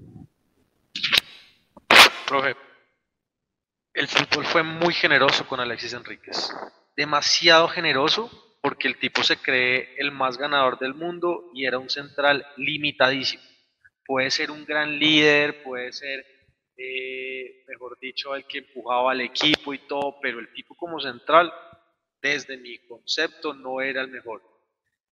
Profe, el fútbol fue muy generoso con Alexis Enríquez, demasiado generoso porque el tipo se cree el más ganador del mundo y era un central limitadísimo. Puede ser un gran líder, puede ser, mejor dicho, el que empujaba al equipo y todo, pero el tipo como central, desde mi concepto, no era el mejor.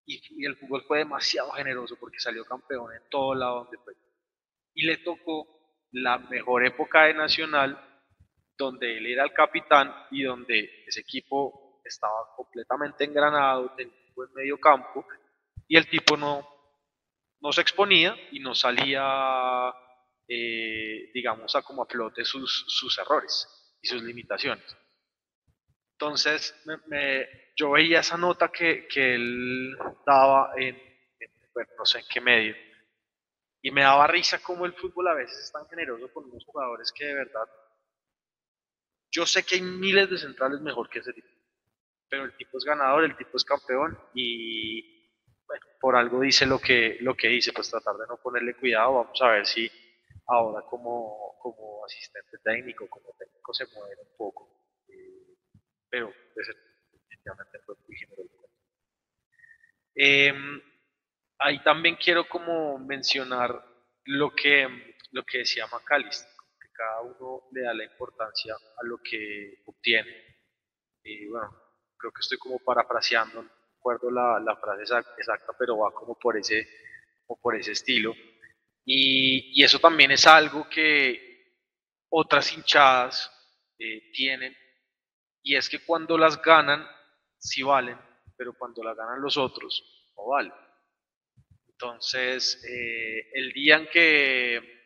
y el fútbol fue demasiado generoso porque salió campeón en todo lado donde fue. Y le tocó la mejor época de Nacional, donde él era el capitán y donde ese equipo estaba completamente engranado, tenía un buen medio campo, y el tipo no se exponía y no salía, digamos, a como a flote sus errores y sus limitaciones. Entonces, yo veía esa nota que él daba bueno, no sé en qué medio, y me daba risa como el fútbol a veces es tan generoso con unos jugadores que de verdad, yo sé que hay miles de centrales mejor que ese tipo, pero el tipo es ganador, el tipo es campeón y bueno, por algo dice lo que dice, pues tratar de no ponerle cuidado, vamos a ver si ahora como asistente técnico, como técnico se mueve un poco, pero definitivamente fue muy generoso. Eh, Ahí también quiero como mencionar lo que decía McAllister, que cada uno le da la importancia a lo que obtiene. Y bueno, creo que estoy como parafraseando, no recuerdo la frase exacta, pero va como por ese estilo. Y eso también es algo que otras hinchadas tienen, y es que cuando las ganan, sí valen, pero cuando las ganan los otros, no valen. Entonces, el día en que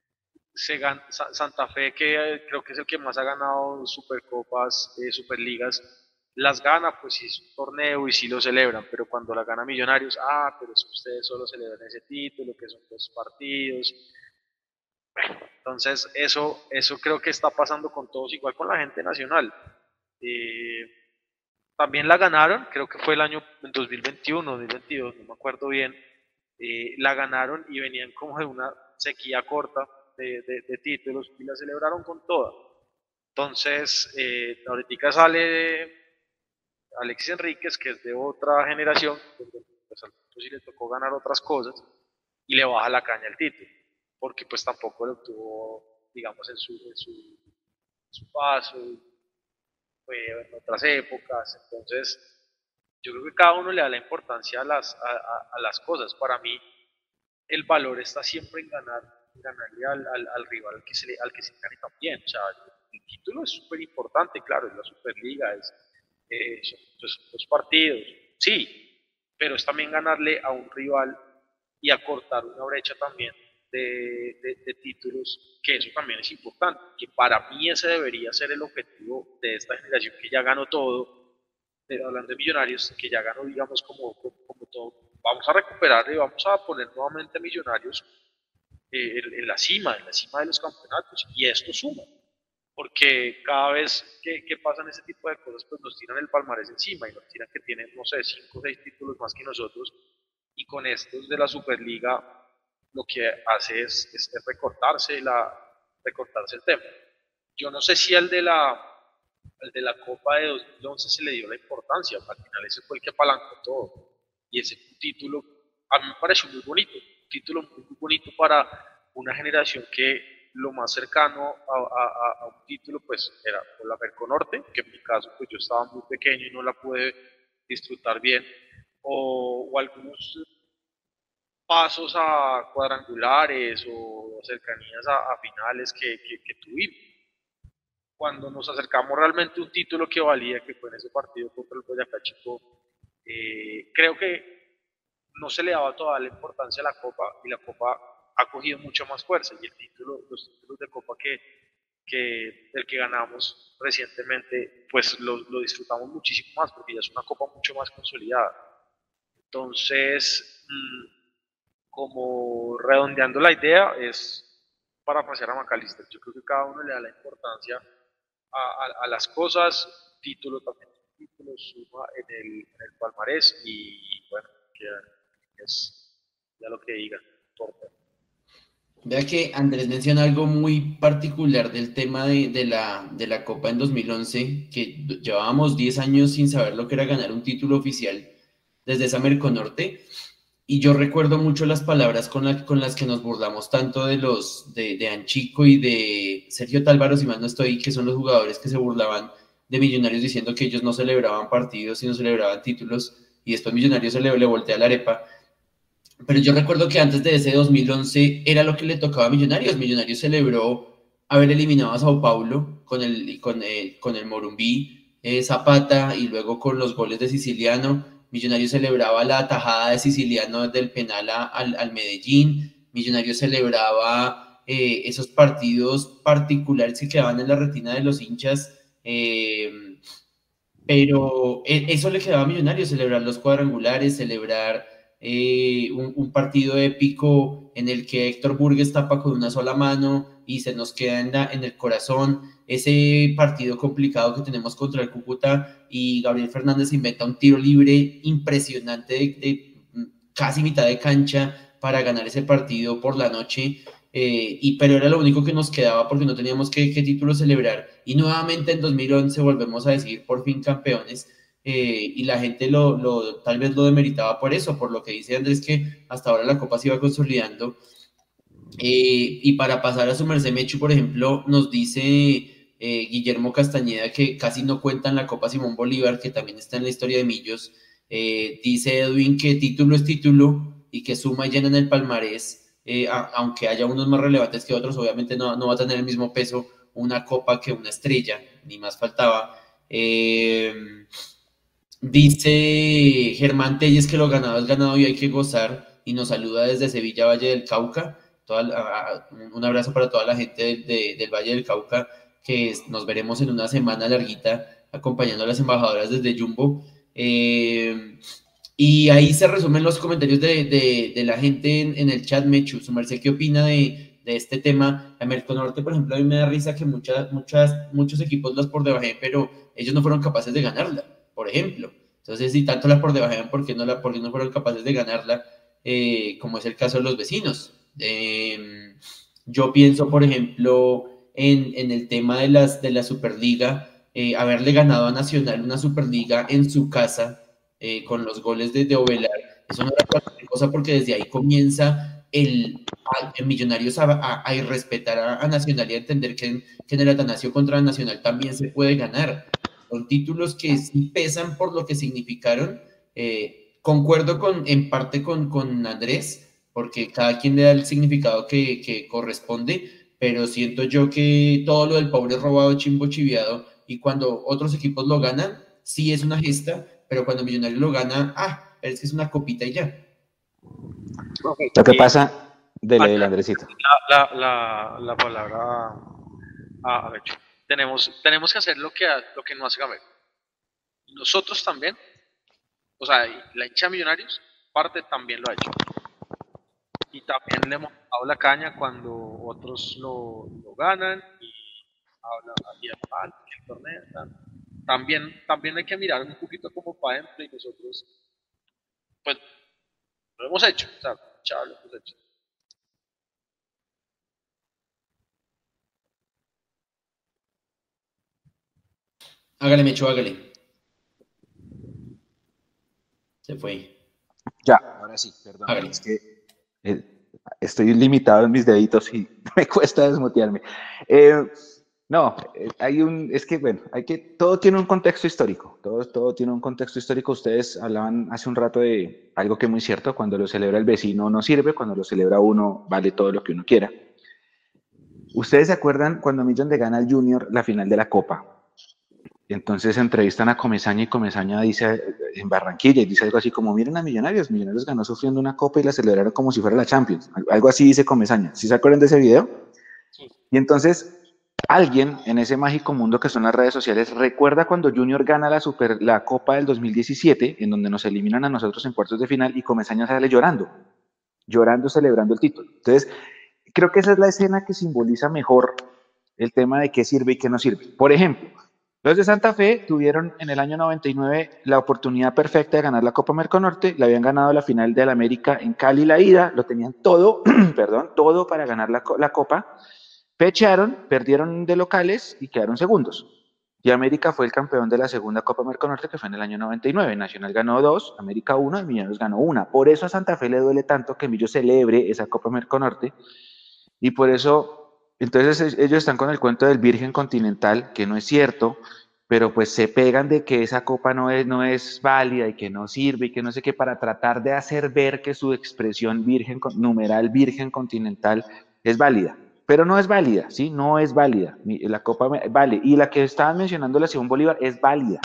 Santa Fe, que creo que es el que más ha ganado Supercopas, Superligas, las gana, pues sí es un torneo y sí lo celebran, pero cuando la gana Millonarios, pero es que ustedes solo celebran ese título, que son 2 partidos. Entonces, eso creo que está pasando con todos, igual con la gente nacional. Eh, También la ganaron, creo que fue el año 2021, 2022, no me acuerdo bien. La ganaron y venían como de una sequía corta de títulos y la celebraron con toda. Entonces, ahorita sale Alexis Enríquez, que es de otra generación, pues al punto sí le tocó ganar otras cosas y le baja la caña el título, porque pues tampoco lo obtuvo, digamos, su paso, fue en otras épocas. Entonces, yo creo que cada uno le da la importancia a las cosas. Para mí, el valor está siempre en ganarle al rival al que se gane también. O sea, el título es súper importante, claro, es la Superliga, son los partidos, sí, pero es también ganarle a un rival y acortar una brecha también de títulos, que eso también es importante, que para mí ese debería ser el objetivo de esta generación que ya ganó todo, pero hablando de Millonarios, que ya ganó, digamos, como todo. Vamos a recuperar y vamos a poner nuevamente a Millonarios en la cima de los campeonatos, y esto suma, porque cada vez que pasan ese tipo de cosas, pues nos tiran el palmarés encima y nos tiran que tienen, no sé, 5 o 6 títulos más que nosotros, y con estos de la Superliga lo que hace es recortarse el tema. Yo no sé si el de la Copa de 2011 se le dio la importancia, al final ese fue el que apalancó todo, y ese título a mí me pareció muy bonito, un título muy bonito para una generación que lo más cercano a un título pues era la Merco Norte, que en mi caso pues yo estaba muy pequeño y no la pude disfrutar bien, o algunos pasos a cuadrangulares o cercanías a finales que tuvimos. Cuando nos acercamos realmente a un título que valía, que fue en ese partido contra el Boyacá Chico, creo que no se le daba toda la importancia a la Copa, y la Copa ha cogido mucha más fuerza, y los títulos de Copa el que ganamos recientemente, pues lo disfrutamos muchísimo más porque ya es una Copa mucho más consolidada. Entonces, como redondeando la idea, es para pasear a McAllister. Yo creo que cada uno le da la importancia a las cosas, título también, título suma en el palmarés, y bueno, que es ya lo que diga, importa. Vea que Andrés menciona algo muy particular del tema de la Copa en 2011, que llevábamos 10 años sin saber lo que era ganar un título oficial desde esa Merconorte, y yo recuerdo mucho las palabras con las que nos burlamos tanto de Anchico y de Sergio Tálvaro, si mal no estoy, que son los jugadores que se burlaban de Millonarios diciendo que ellos no celebraban partidos y no celebraban títulos, y después Millonarios le voltea la arepa. Pero yo recuerdo que antes de ese 2011 era lo que le tocaba a Millonarios. Millonarios celebró haber eliminado a Sao Paulo con el Morumbí, Zapata, y luego con los goles de Siciliano. Millonarios celebraba la tajada de Siciliano del penal al Medellín. Millonarios celebraba esos partidos particulares que quedaban en la retina de los hinchas. Pero eso le quedaba a Millonarios, celebrar los cuadrangulares, celebrar un partido épico en el que Héctor Burgues tapa con una sola mano y se nos queda en el corazón. Ese partido complicado que tenemos contra el Cúcuta y Gabriel Fernández inventa un tiro libre impresionante de casi mitad de cancha para ganar ese partido por la noche. Pero era lo único que nos quedaba porque no teníamos qué título celebrar, y nuevamente en 2011 volvemos a decir por fin campeones, y la gente tal vez lo demeritaba por eso, por lo que dice Andrés, que hasta ahora la Copa se iba consolidando. Y para pasar a su merced Mechu, por ejemplo, nos dice Guillermo Castañeda que casi no cuentan la Copa Simón Bolívar, que también está en la historia de Millos. Dice Edwin que título es título y que suma y llena en el palmarés. Aunque haya unos más relevantes que otros, obviamente no va a tener el mismo peso una copa que una estrella, ni más faltaba. Dice Germán Telles que lo ganado es ganado y hay que gozar, y nos saluda desde Sevilla, Valle del Cauca. Un abrazo para toda la gente del Valle del Cauca, que nos veremos en una semana larguita acompañando a las embajadoras desde Jumbo. Y ahí se resumen los comentarios de la gente en el chat. Mechu, su merced, ¿qué opina de este tema? La Merconorte, por ejemplo, a mí me da risa que muchos equipos las por debajen, pero ellos no fueron capaces de ganarla, por ejemplo. Entonces, si tanto la por debajen, ¿por qué no fueron capaces de ganarla? Como es el caso de los vecinos. Yo pienso, por ejemplo, en el tema de la Superliga, haberle ganado a Nacional una Superliga en su casa, con los goles de Ovelar, eso no era cualquier cosa, porque desde ahí comienza el Millonarios a irrespetar a Nacional y a entender que en el Atanasio contra Nacional también se puede ganar. Son títulos que sí pesan por lo que significaron. Concuerdo en parte con Andrés, porque cada quien le da el significado que corresponde, pero siento yo que todo lo del pobre robado, chimbo chiviado, y cuando otros equipos lo ganan, sí es una gesta, pero cuando Millonarios lo gana, es que es una copita y ya. Okay. Lo que pasa, del Andresito. La palabra a ver, tenemos que hacer lo que no hace Gamero. Nosotros también, o sea, la hincha de Millonarios, parte también lo ha hecho. Y también le hemos dado la caña cuando otros lo ganan y hablan mal el torneo. También hay que mirar un poquito como para adentro, y nosotros, pues, lo hemos hecho, o sea, ya lo hemos hecho. Hágale, Mecho, hágale. Se fue. Ya, ahora sí, perdón. Hágale. Es que estoy limitado en mis deditos y me cuesta desmutearme. Todo tiene un contexto histórico, todo tiene un contexto histórico. Ustedes hablaban hace un rato de algo que es muy cierto: cuando lo celebra el vecino no sirve, cuando lo celebra uno vale todo lo que uno quiera. ¿Ustedes se acuerdan cuando Millón le gana al Junior la final de la Copa? Entonces entrevistan a Comesaña, y Comesaña dice en Barranquilla, y dice algo así como: miren a Millonarios ganó sufriendo una Copa y la celebraron como si fuera la Champions. Algo así dice Comesaña. ¿Sí se acuerdan de ese video? Sí. Y entonces alguien en ese mágico mundo que son las redes sociales recuerda cuando Junior gana la Copa del 2017, en donde nos eliminan a nosotros en cuartos de final, y Comesaña sale llorando celebrando el título. Entonces creo que esa es la escena que simboliza mejor el tema de qué sirve y qué no sirve. Por ejemplo, los de Santa Fe tuvieron en el año 99 la oportunidad perfecta de ganar la Copa Merconorte. Le habían ganado la final de la América en Cali, la ida, lo tenían todo, todo para ganar la Copa. Pechearon, perdieron de locales y quedaron segundos. Y América fue el campeón de la segunda Copa Merconorte, que fue en el año 99. Nacional ganó 2, América 1 y Millonarios ganó 1. Por eso a Santa Fe le duele tanto que Millo celebre esa Copa Merconorte, y por eso, entonces ellos están con el cuento del Virgen Continental, que no es cierto, pero pues se pegan de que esa copa no es válida y que no sirve y que no sé qué, para tratar de hacer ver que su expresión numeral virgen continental es válida. Pero no es válida, ¿sí? No es válida. La copa vale. Y la que estaban mencionando, la Simón Bolívar, es válida.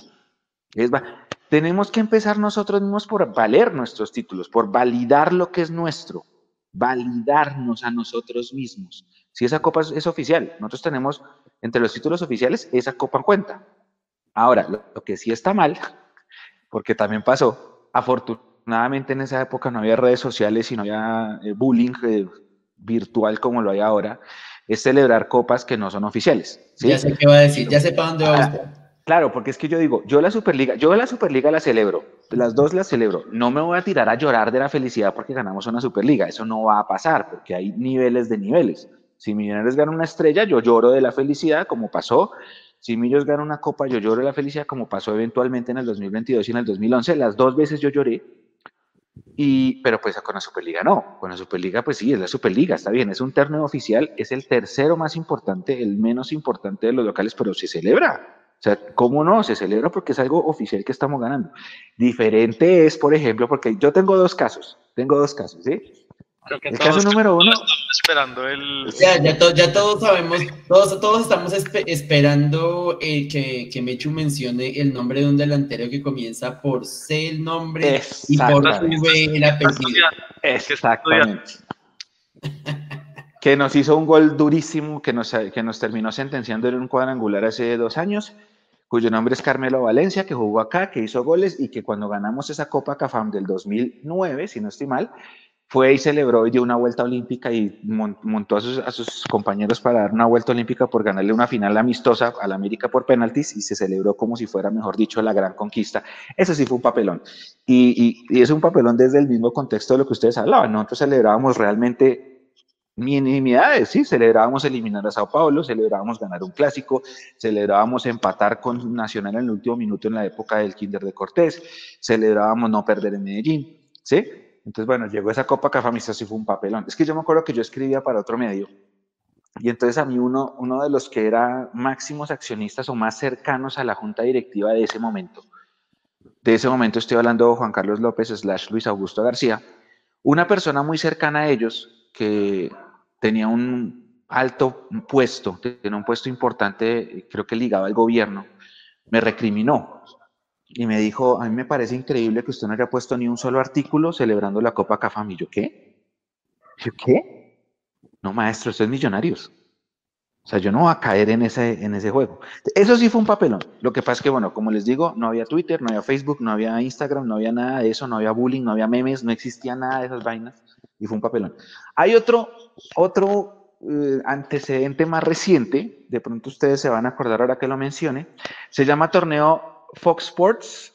Tenemos que empezar nosotros mismos por valer nuestros títulos, por validar lo que es nuestro, validarnos a nosotros mismos. Si esa copa es oficial, nosotros tenemos entre los títulos oficiales, esa copa cuenta. Ahora, lo que sí está mal, porque también pasó, afortunadamente en esa época no había redes sociales y no había bullying virtual como lo hay ahora, es celebrar copas que no son oficiales. ¿Sí? Ya sé qué va a decir, ya sé para dónde va usted. Claro, porque es que yo digo, yo la Superliga la celebro, las dos las celebro, no me voy a tirar a llorar de la felicidad porque ganamos una Superliga, eso no va a pasar, porque hay niveles de niveles. Si Millonarios gana una estrella, yo lloro de la felicidad, como pasó. Si Millos gana una copa, yo lloro de la felicidad, como pasó eventualmente en el 2022 y en el 2011. Las dos veces yo lloré, pero pues con la Superliga no. Con la Superliga, pues sí, es la Superliga, está bien, es un torneo oficial, es el tercero más importante, el menos importante de los locales, pero se celebra. O sea, ¿cómo no? Se celebra porque es algo oficial que estamos ganando. Diferente es, por ejemplo, porque yo tengo dos casos, ¿sí? Creo que El todos, caso número uno. estamos esperando el. Ya todos sabemos, todos estamos esperando que Mechu mencione el nombre de un delantero que comienza por C el nombre y por V el apellido. Exactamente. Que nos hizo un gol durísimo que nos terminó sentenciando en un cuadrangular hace 2 años, cuyo nombre es Carmelo Valencia, que jugó acá, que hizo goles y que cuando ganamos esa Copa CAFAM del 2009, si no estoy mal, fue y celebró y dio una vuelta olímpica y montó a sus compañeros para dar una vuelta olímpica por ganarle una final amistosa a la América por penaltis y se celebró como si fuera, mejor dicho, la gran conquista. Eso sí fue un papelón. Y es un papelón desde el mismo contexto de lo que ustedes hablaban. Nosotros celebrábamos realmente minimidades, sí, celebrábamos eliminar a Sao Paulo, celebrábamos ganar un clásico, celebrábamos empatar con Nacional en el último minuto en la época del Kinder de Cortés, celebrábamos no perder en Medellín, ¿sí? Entonces, bueno, llegó esa Copa CAFAM y sí fue un papelón. Es que yo me acuerdo que yo escribía para otro medio y entonces a mí uno de los que era máximos accionistas o más cercanos a la junta directiva de ese momento estoy hablando de Juan Carlos López / Luis Augusto García, una persona muy cercana a ellos que tenía un alto puesto, tenía un puesto importante, creo que ligado al gobierno, me recriminó y me dijo, a mí me parece increíble que usted no haya puesto ni un solo artículo celebrando la Copa CAFAM. Y yo, ¿qué? No, maestro, esto es Millonarios. O sea, yo no voy a caer en ese juego. Eso sí fue un papelón. Lo que pasa es que, bueno, como les digo, no había Twitter, no había Facebook, no había Instagram, no había nada de eso, no había bullying, no había memes, no existía nada de esas vainas. Y fue un papelón. Hay otro antecedente más reciente, de pronto ustedes se van a acordar ahora que lo mencione, se llama Torneo Fox Sports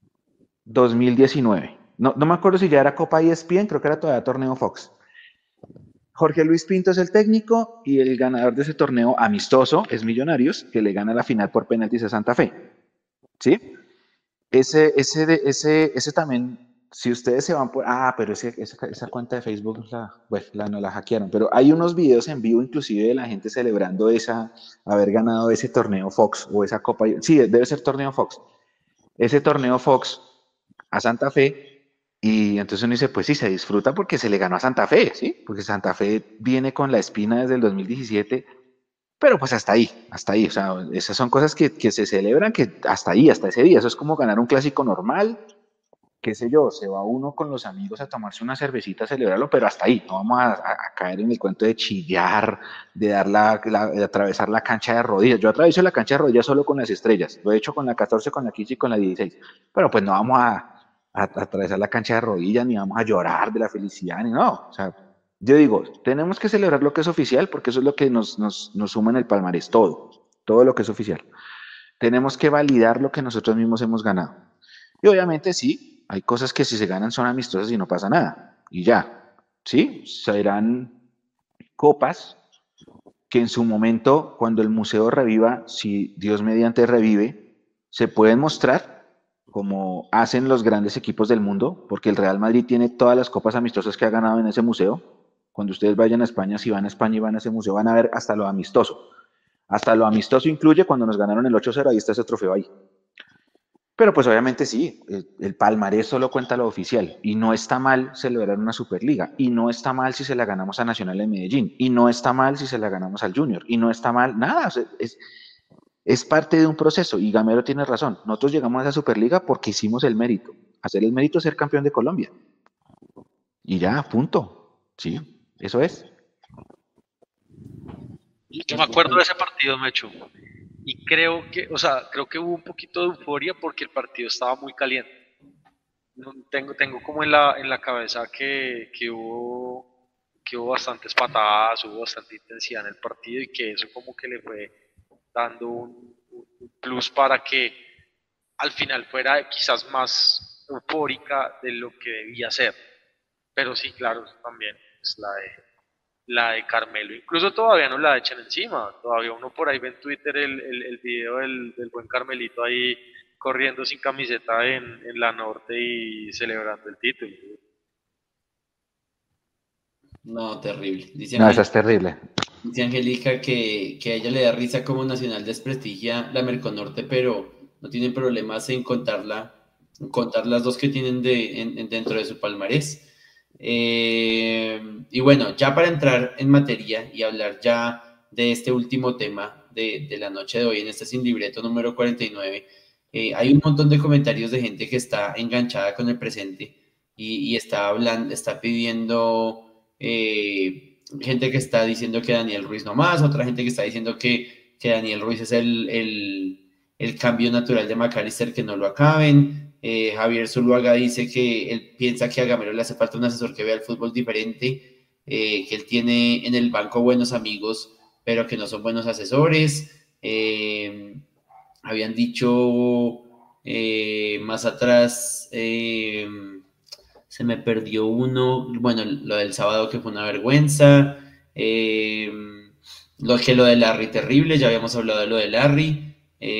2019. No me acuerdo si ya era Copa ESPN, creo que era todavía Torneo Fox. Jorge Luis Pinto es el técnico y el ganador de ese torneo amistoso es Millonarios, que le gana la final por penaltis a Santa Fe. ¿Sí? Ese también, si ustedes se van por... pero esa cuenta de Facebook no la hackearon, pero hay unos videos en vivo inclusive de la gente celebrando haber ganado ese torneo Fox o esa Copa... Sí, debe ser torneo Fox. Ese torneo Fox a Santa Fe. Y entonces uno dice, pues sí, se disfruta porque se le ganó a Santa Fe, ¿sí? Porque Santa Fe viene con la espina desde el 2017, pero pues hasta ahí, o sea, esas son cosas que se celebran que hasta ese día, eso es como ganar un clásico normal, qué sé yo, se va uno con los amigos a tomarse una cervecita a celebrarlo, pero hasta ahí, no vamos a caer en el cuento de chillar, de de atravesar la cancha de rodillas. Yo atravieso la cancha de rodillas solo con las estrellas, lo he hecho con la 14, con la 15 y con la 16, pero pues no vamos a atravesar la cancha de rodillas, ni vamos a llorar de la felicidad, ni no. O sea, yo digo, tenemos que celebrar lo que es oficial, porque eso es lo que nos suma en el palmarés, todo lo que es oficial. Tenemos que validar lo que nosotros mismos hemos ganado. Y obviamente sí, hay cosas que si se ganan son amistosas y no pasa nada, y ya, ¿sí? Serán copas que en su momento, cuando el museo reviva, si Dios mediante revive, se pueden mostrar como hacen los grandes equipos del mundo, porque el Real Madrid tiene todas las copas amistosas que ha ganado en ese museo. Cuando ustedes vayan a España, si van a España y van a ese museo, van a ver hasta lo amistoso. Hasta lo amistoso incluye cuando nos ganaron el 8-0, ahí está ese trofeo ahí. Pero pues obviamente sí, el palmarés solo cuenta lo oficial y no está mal celebrar una Superliga y no está mal si se la ganamos a Nacional en Medellín y no está mal si se la ganamos al Junior y no está mal nada, o sea, es parte de un proceso y Gamero tiene razón, nosotros llegamos a esa Superliga porque hicimos el mérito, hacer el mérito es ser campeón de Colombia y ya, punto, sí, eso es. Yo me acuerdo de ese partido, Mecho, y creo que, o sea, creo que hubo un poquito de euforia porque el partido estaba muy caliente. Tengo como en la cabeza que hubo bastantes patadas, hubo bastante intensidad en el partido y que eso como que le fue dando un plus para que al final fuera quizás más eufórica de lo que debía ser. Pero sí, claro, también es la de Carmelo. Incluso todavía no la echan encima. Todavía uno por ahí ve en Twitter el video del buen Carmelito ahí corriendo sin camiseta en la norte y celebrando el título. No, terrible. No, esa es terrible. Dice Angélica que a ella le da risa como Nacional desprestigia la Merconorte, pero no tienen problemas en contar las dos que tienen dentro de su palmarés. Y bueno, ya para entrar en materia y hablar ya de este último tema de la noche de hoy, en este Sin Libreto número 49, hay un montón de comentarios de gente que está enganchada con el presente y está hablando, está pidiendo... gente que está diciendo que Daniel Ruiz no más, otra gente que está diciendo que Daniel Ruiz es el cambio natural de McAllister, que no lo acaben. Javier Zuluaga dice que él piensa que a Gamero le hace falta un asesor que vea el fútbol diferente, que él tiene en el banco buenos amigos, pero que no son buenos asesores. Habían dicho más atrás... se me perdió uno, bueno, lo del sábado que fue una vergüenza, lo de Larry terrible, ya habíamos hablado de lo de Larry,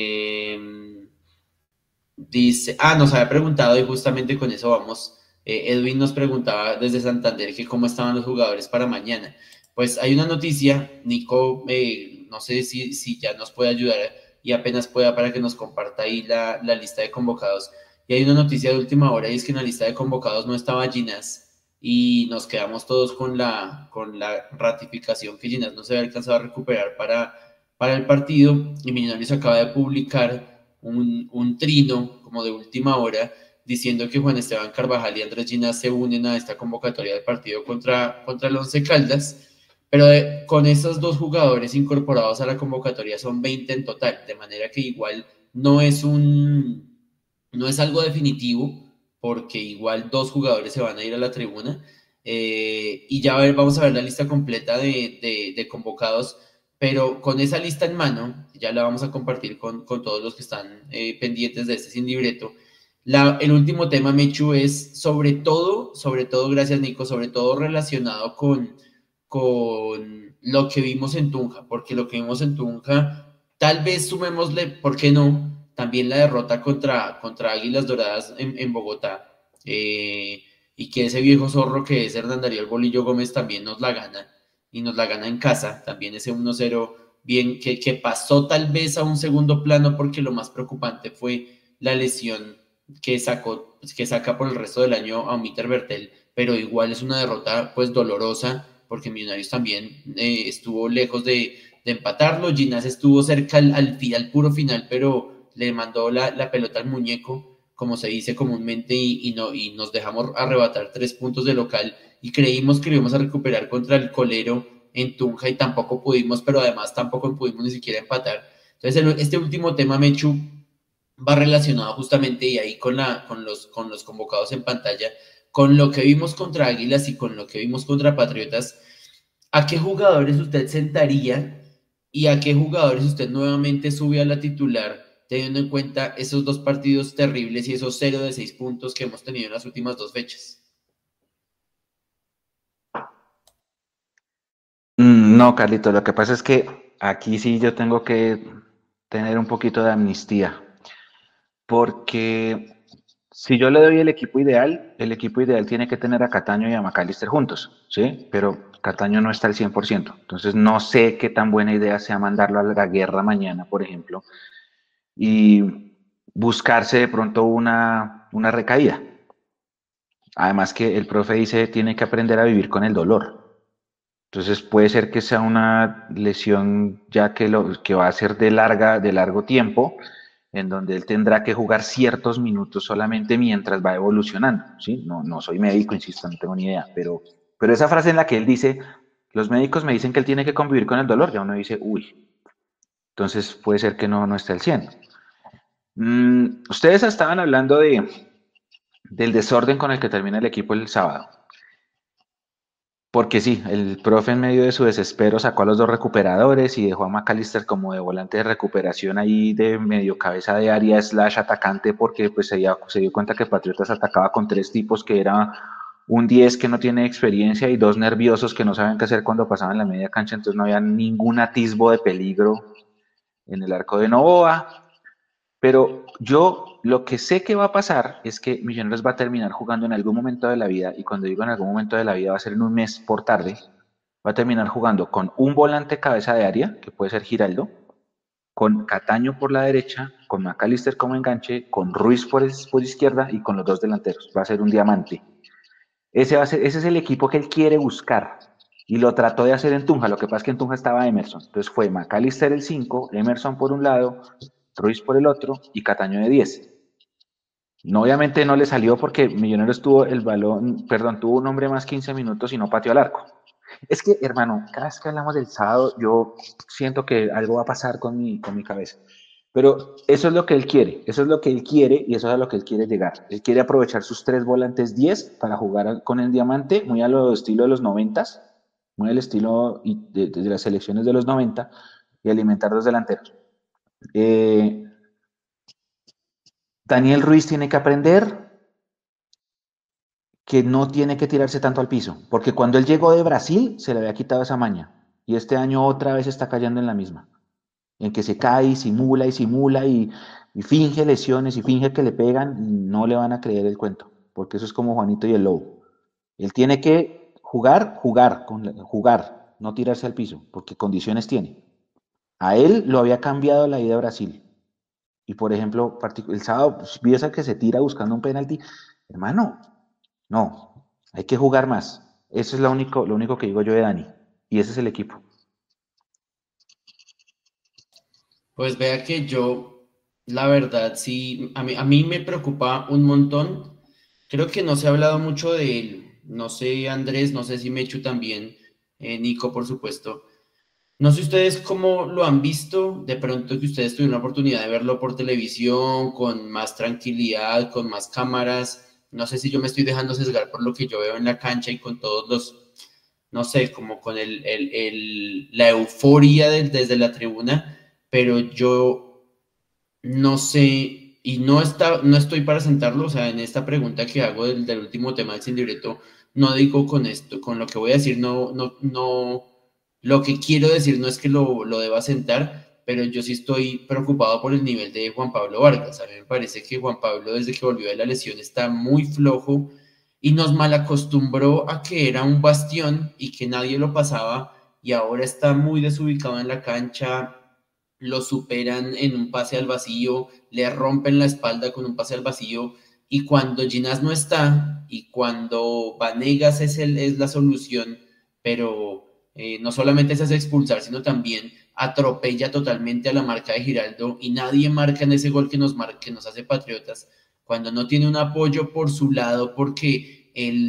dice, nos había preguntado y justamente con eso vamos, Edwin nos preguntaba desde Santander que cómo estaban los jugadores para mañana. Pues hay una noticia, Nico, no sé si ya nos puede ayudar y apenas pueda para que nos comparta ahí la lista de convocados. Y hay una noticia de última hora y es que en la lista de convocados no estaba Ginás y nos quedamos todos con la ratificación que Ginás no se había alcanzado a recuperar para el partido y Millonarios acaba de publicar un trino como de última hora diciendo que Juan Esteban Carvajal y Andrés Ginás se unen a esta convocatoria del partido contra el Once Caldas, pero con esos dos jugadores incorporados a la convocatoria son 20 en total, de manera que igual no es algo definitivo, porque igual dos jugadores se van a ir a la tribuna, y ya vamos a ver la lista completa de convocados, pero con esa lista en mano, ya la vamos a compartir con todos los que están pendientes de este Sin Libreto. El último tema, Mechu, es sobre todo, gracias Nico, sobre todo relacionado con lo que vimos en Tunja, porque lo que vimos en Tunja, tal vez sumémosle, ¿por qué no?, también la derrota contra Águilas Doradas en Bogotá, y que ese viejo zorro que es Hernán Darío El Bolillo Gómez también nos la gana, y nos la gana en casa, también ese 1-0, bien, que pasó tal vez a un segundo plano, porque lo más preocupante fue la lesión que saca por el resto del año a Omiter Bertel, pero igual es una derrota pues dolorosa, porque Millonarios también estuvo lejos de empatarlo. Ginás estuvo cerca al puro final, pero le mandó la pelota al muñeco, como se dice comúnmente, y nos dejamos arrebatar 3 puntos de local y creímos que lo íbamos a recuperar contra el Colero en Tunja y tampoco pudimos, pero además tampoco pudimos ni siquiera empatar. Entonces este último tema, Mechu, va relacionado justamente y ahí con los convocados en pantalla, con lo que vimos contra Águilas y con lo que vimos contra Patriotas. ¿A qué jugadores usted sentaría y a qué jugadores usted nuevamente sube a la titular, teniendo en cuenta esos dos partidos terribles y esos 0 de 6 puntos que hemos tenido en las últimas 2 fechas? No, Carlito, lo que pasa es que aquí sí yo tengo que tener un poquito de amnistía, porque si yo le doy el equipo ideal tiene que tener a Cataño y a McAllister juntos, ¿sí? Pero Cataño no está al 100%. Entonces no sé qué tan buena idea sea mandarlo a la guerra mañana, por ejemplo, y buscarse de pronto una recaída. Además que el profe dice tiene que aprender a vivir con el dolor. Entonces puede ser que sea una lesión ya que va a ser de largo tiempo, en donde él tendrá que jugar ciertos minutos solamente mientras va evolucionando, ¿sí? No soy médico, insisto, no tengo ni idea, pero esa frase en la que él dice, los médicos me dicen que él tiene que convivir con el dolor, ya uno dice, uy, entonces puede ser que no esté al 100. Ustedes estaban hablando del desorden con el que termina el equipo el sábado. Porque sí, el profe en medio de su desespero sacó a los dos recuperadores y dejó a McAllister como de volante de recuperación ahí de medio cabeza de área / atacante, porque pues se dio cuenta que Patriotas atacaba con 3 tipos, que era un 10 que no tiene experiencia y 2 nerviosos que no saben qué hacer cuando pasaban la media cancha, entonces no había ningún atisbo de peligro en el arco de Novoa. Pero yo lo que sé que va a pasar es que Millonarios va a terminar jugando en algún momento de la vida, y cuando digo en algún momento de la vida va a ser en un mes por tarde, va a terminar jugando con un volante cabeza de área, que puede ser Giraldo, con Cataño por la derecha, con McAllister como enganche, con Ruiz por izquierda y con los 2 delanteros. Va a ser un diamante. Ese es el equipo que él quiere buscar. Y lo trató de hacer en Tunja, lo que pasa es que en Tunja estaba Emerson. Entonces fue McAllister el 5, Emerson por un lado, Ruiz por el otro y Cataño de 10. No, obviamente no le salió porque Millonarios tuvo el balón, perdón, tuvo un hombre más 15 minutos y no pateó al arco. Es que, hermano, cada vez que hablamos del sábado, yo siento que algo va a pasar con mi cabeza. Pero eso es lo que él quiere, eso es lo que él quiere y eso es a lo que él quiere llegar. Él quiere aprovechar sus 3 volantes 10 para jugar con el diamante, muy al estilo de los 90s, muy al estilo de las selecciones de los 90, y alimentar 2 delanteros. Daniel Ruiz tiene que aprender que no tiene que tirarse tanto al piso, porque cuando él llegó de Brasil se le había quitado esa maña, y este año otra vez está cayendo en la misma, en que se cae y simula y finge lesiones y finge que le pegan, y no le van a creer el cuento, porque eso es como Juanito y el Lobo. Él tiene que jugar, no tirarse al piso, porque condiciones tiene. A él lo había cambiado la ida a Brasil. Y por ejemplo, el sábado, vi esa que se tira buscando un penalti. Hermano, no, hay que jugar más. Eso es lo único que digo yo de Dani. Y ese es el equipo. Pues vea que yo, la verdad, sí, a mí me preocupa un montón. Creo que no se ha hablado mucho de él. No sé, Andrés, no sé si Mechu también, Nico, por supuesto. No sé ustedes cómo lo han visto, de pronto que ustedes tuvieron la oportunidad de verlo por televisión, con más tranquilidad, con más cámaras. No sé si yo me estoy dejando sesgar por lo que yo veo en la cancha y con todos los, no sé, como con la euforia desde la tribuna, pero yo no sé, y no estoy para sentarlo, o sea, en esta pregunta que hago del último tema del Sin Libreto, no digo con esto, con lo que voy a decir, no, lo que quiero decir no es que lo deba sentar, pero yo sí estoy preocupado por el nivel de Juan Pablo Vargas. A mí me parece que Juan Pablo, desde que volvió de la lesión, está muy flojo y nos malacostumbró a que era un bastión y que nadie lo pasaba, y ahora está muy desubicado en la cancha, lo superan en un pase al vacío, le rompen la espalda con un pase al vacío, y cuando Ginás no está y cuando Vanegas es la solución, pero no solamente se hace expulsar, sino también atropella totalmente a la marca de Giraldo, y nadie marca en ese gol que nos hace Patriotas, cuando no tiene un apoyo por su lado, porque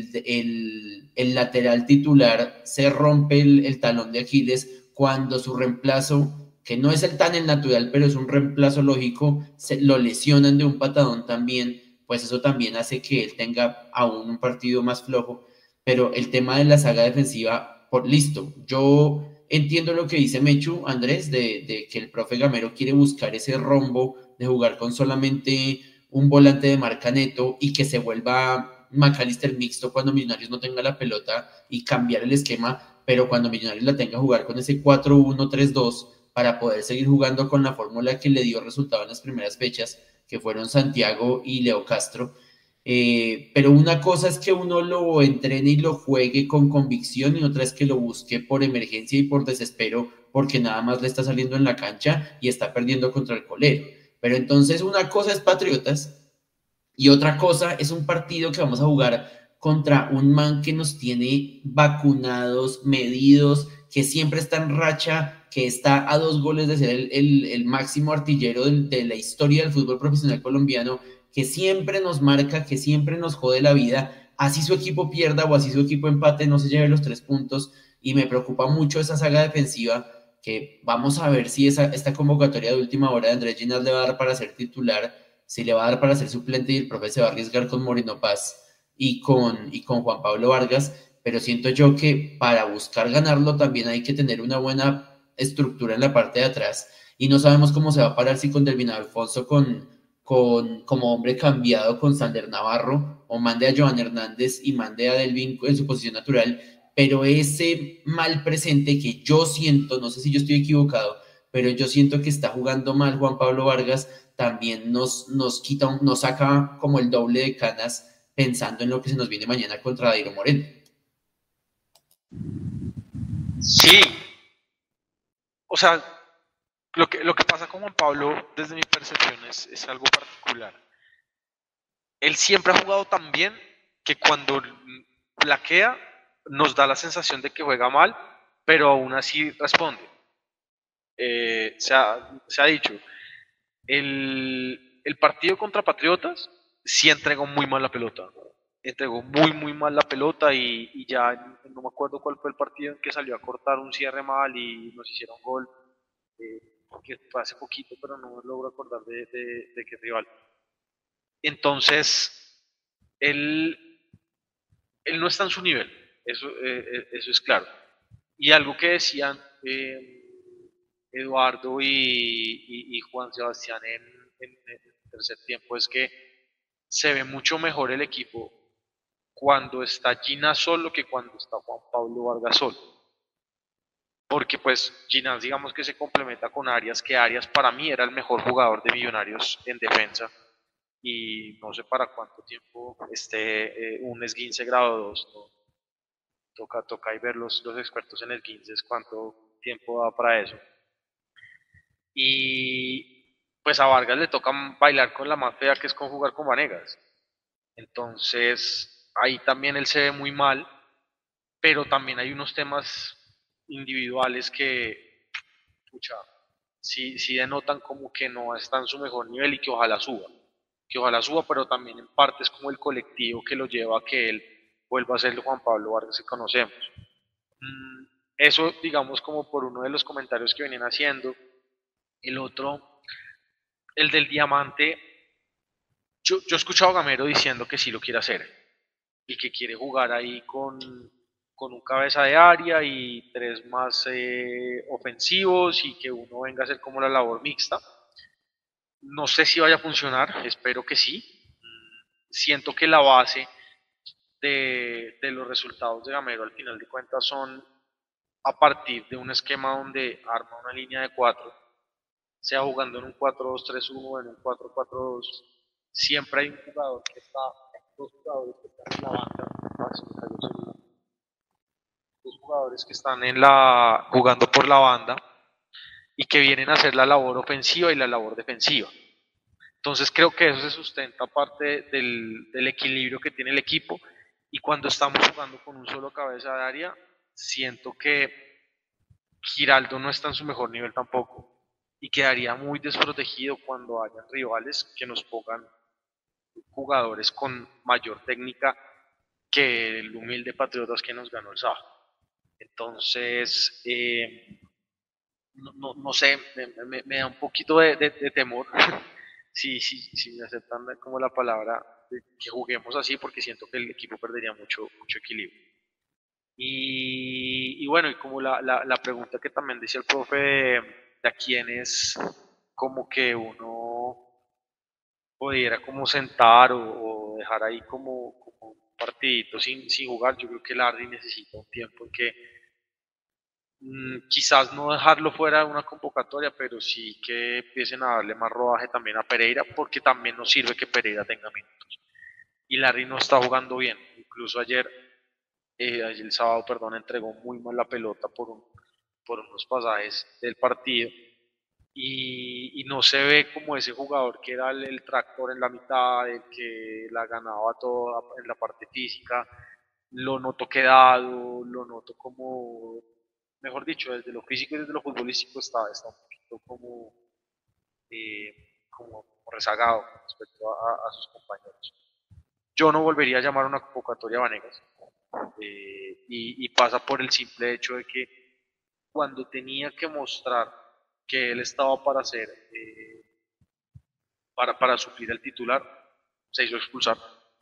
el lateral titular se rompe el talón de Aquiles, cuando su reemplazo, que no es tan el natural, pero es un reemplazo lógico, lo lesionan de un patadón también, pues eso también hace que él tenga aún un partido más flojo. Pero el tema de la saga defensiva, listo, yo entiendo lo que dice Mechu, Andrés, de que el profe Gamero quiere buscar ese rombo de jugar con solamente un volante de marca neto y que se vuelva McAllister mixto cuando Millonarios no tenga la pelota, y cambiar el esquema, pero cuando Millonarios la tenga, jugar con ese 4-1-3-2 para poder seguir jugando con la fórmula que le dio resultado en las primeras fechas, que fueron Santiago y Leo Castro. Pero una cosa es que uno lo entrene y lo juegue con convicción y otra es que lo busque por emergencia y por desespero porque nada más le está saliendo en la cancha y está perdiendo contra el colero. Pero entonces una cosa es Patriotas y otra cosa es un partido que vamos a jugar contra un man que nos tiene vacunados, medidos, que siempre está en racha, que está a 2 goles de ser el máximo artillero de la historia del fútbol profesional colombiano, que siempre nos marca, que siempre nos jode la vida, así su equipo pierda o así su equipo empate, no se lleve los 3 puntos, y me preocupa mucho esa saga defensiva, que vamos a ver si esta convocatoria de última hora de Andrés Ginás le va a dar para ser titular, si le va a dar para ser suplente y el profe se va a arriesgar con Moreno Paz y con Juan Pablo Vargas, pero siento yo que para buscar ganarlo también hay que tener una buena estructura en la parte de atrás y no sabemos cómo se va a parar si con Delvin Alfonso como hombre cambiado con Sander Navarro o mande a Joan Hernández y mande a Delvin en su posición natural, pero ese mal presente que yo siento, no sé si yo estoy equivocado, pero yo siento que está jugando mal Juan Pablo Vargas, también nos saca como el doble de canas pensando en lo que se nos viene mañana contra Dairo Moreno. Sí, o sea, lo que pasa con Juan Pablo, desde mi percepción, es algo particular. Él siempre ha jugado tan bien que cuando plaquea nos da la sensación de que juega mal, pero aún así responde. Se ha dicho, el partido contra Patriotas sí entregó muy mal la pelota. Entregó muy mal la pelota y ya no me acuerdo cuál fue el partido en que salió a cortar un cierre mal y nos hicieron gol, eh, que fue hace poquito, pero no me logro acordar de qué rival. Entonces, él, él no está en su nivel, eso es claro. Y algo que decían Eduardo y Juan Sebastián en el tercer tiempo es que se ve mucho mejor el equipo cuando está Gina solo que cuando está Juan Pablo Vargas solo. Porque pues Ginás digamos que se complementa con Arias, que Arias para mí era el mejor jugador de Millonarios en defensa y no sé para cuánto tiempo esté un esguince grado 2, ¿no? Toca ahí ver los expertos en esguinces cuánto tiempo da para eso. Y pues a Vargas le toca bailar con la más fea que es con jugar con Vanegas. Entonces ahí también él se ve muy mal, pero también hay unos temas individuales que, pucha, sí denotan como que no está en su mejor nivel y que ojalá suba, pero también en parte es como el colectivo que lo lleva a que él vuelva a ser el Juan Pablo Vargas que conocemos. Mm, Eso, digamos, como por uno de los comentarios que venían haciendo. El otro, el del diamante, yo he escuchado a Gamero diciendo que sí lo quiere hacer y que quiere jugar ahí con un cabeza de área y tres más ofensivos y que uno venga a hacer como la labor mixta. No sé si vaya a funcionar, espero que sí. Siento que la base de los resultados de Gamero al final de cuentas son a partir de un esquema donde arma una línea de cuatro, sea jugando en un 4-2-3-1 o en un 4-4-2, siempre hay un jugador que está, dos jugadores que están en la banda, dos jugadores que están jugando por la banda y que vienen a hacer la labor ofensiva y la labor defensiva. Entonces creo que eso se sustenta parte del equilibrio que tiene el equipo y cuando estamos jugando con un solo cabeza de área, siento que Giraldo no está en su mejor nivel tampoco y quedaría muy desprotegido cuando hayan rivales que nos pongan jugadores con mayor técnica que el humilde Patriotas que nos ganó el sábado. Entonces, no sé, me da un poquito de temor si me aceptan como la palabra de que juguemos así porque siento que el equipo perdería mucho equilibrio. Y bueno, y como la pregunta que también decía el profe de a quién es como que uno pudiera como sentar o dejar ahí como un partidito sin jugar, yo creo que Larry necesita un tiempo en que quizás no dejarlo fuera de una convocatoria, pero sí que empiecen a darle más rodaje también a Pereira, porque también nos sirve que Pereira tenga minutos. y Larry no está jugando bien. Incluso ayer el sábado, perdón, entregó muy mal la pelota por unos pasajes del partido y no se ve como ese jugador que era el tractor en la mitad, el que la ganaba toda en la parte física. Lo noto quedado, lo noto como, mejor dicho, desde lo físico y desde lo futbolístico está un poquito como rezagado respecto a sus compañeros. Yo no volvería a llamar a una convocatoria a Vanegas, y pasa por el simple hecho de que cuando tenía que mostrar que él estaba para hacer, para suplir el titular, se hizo expulsar.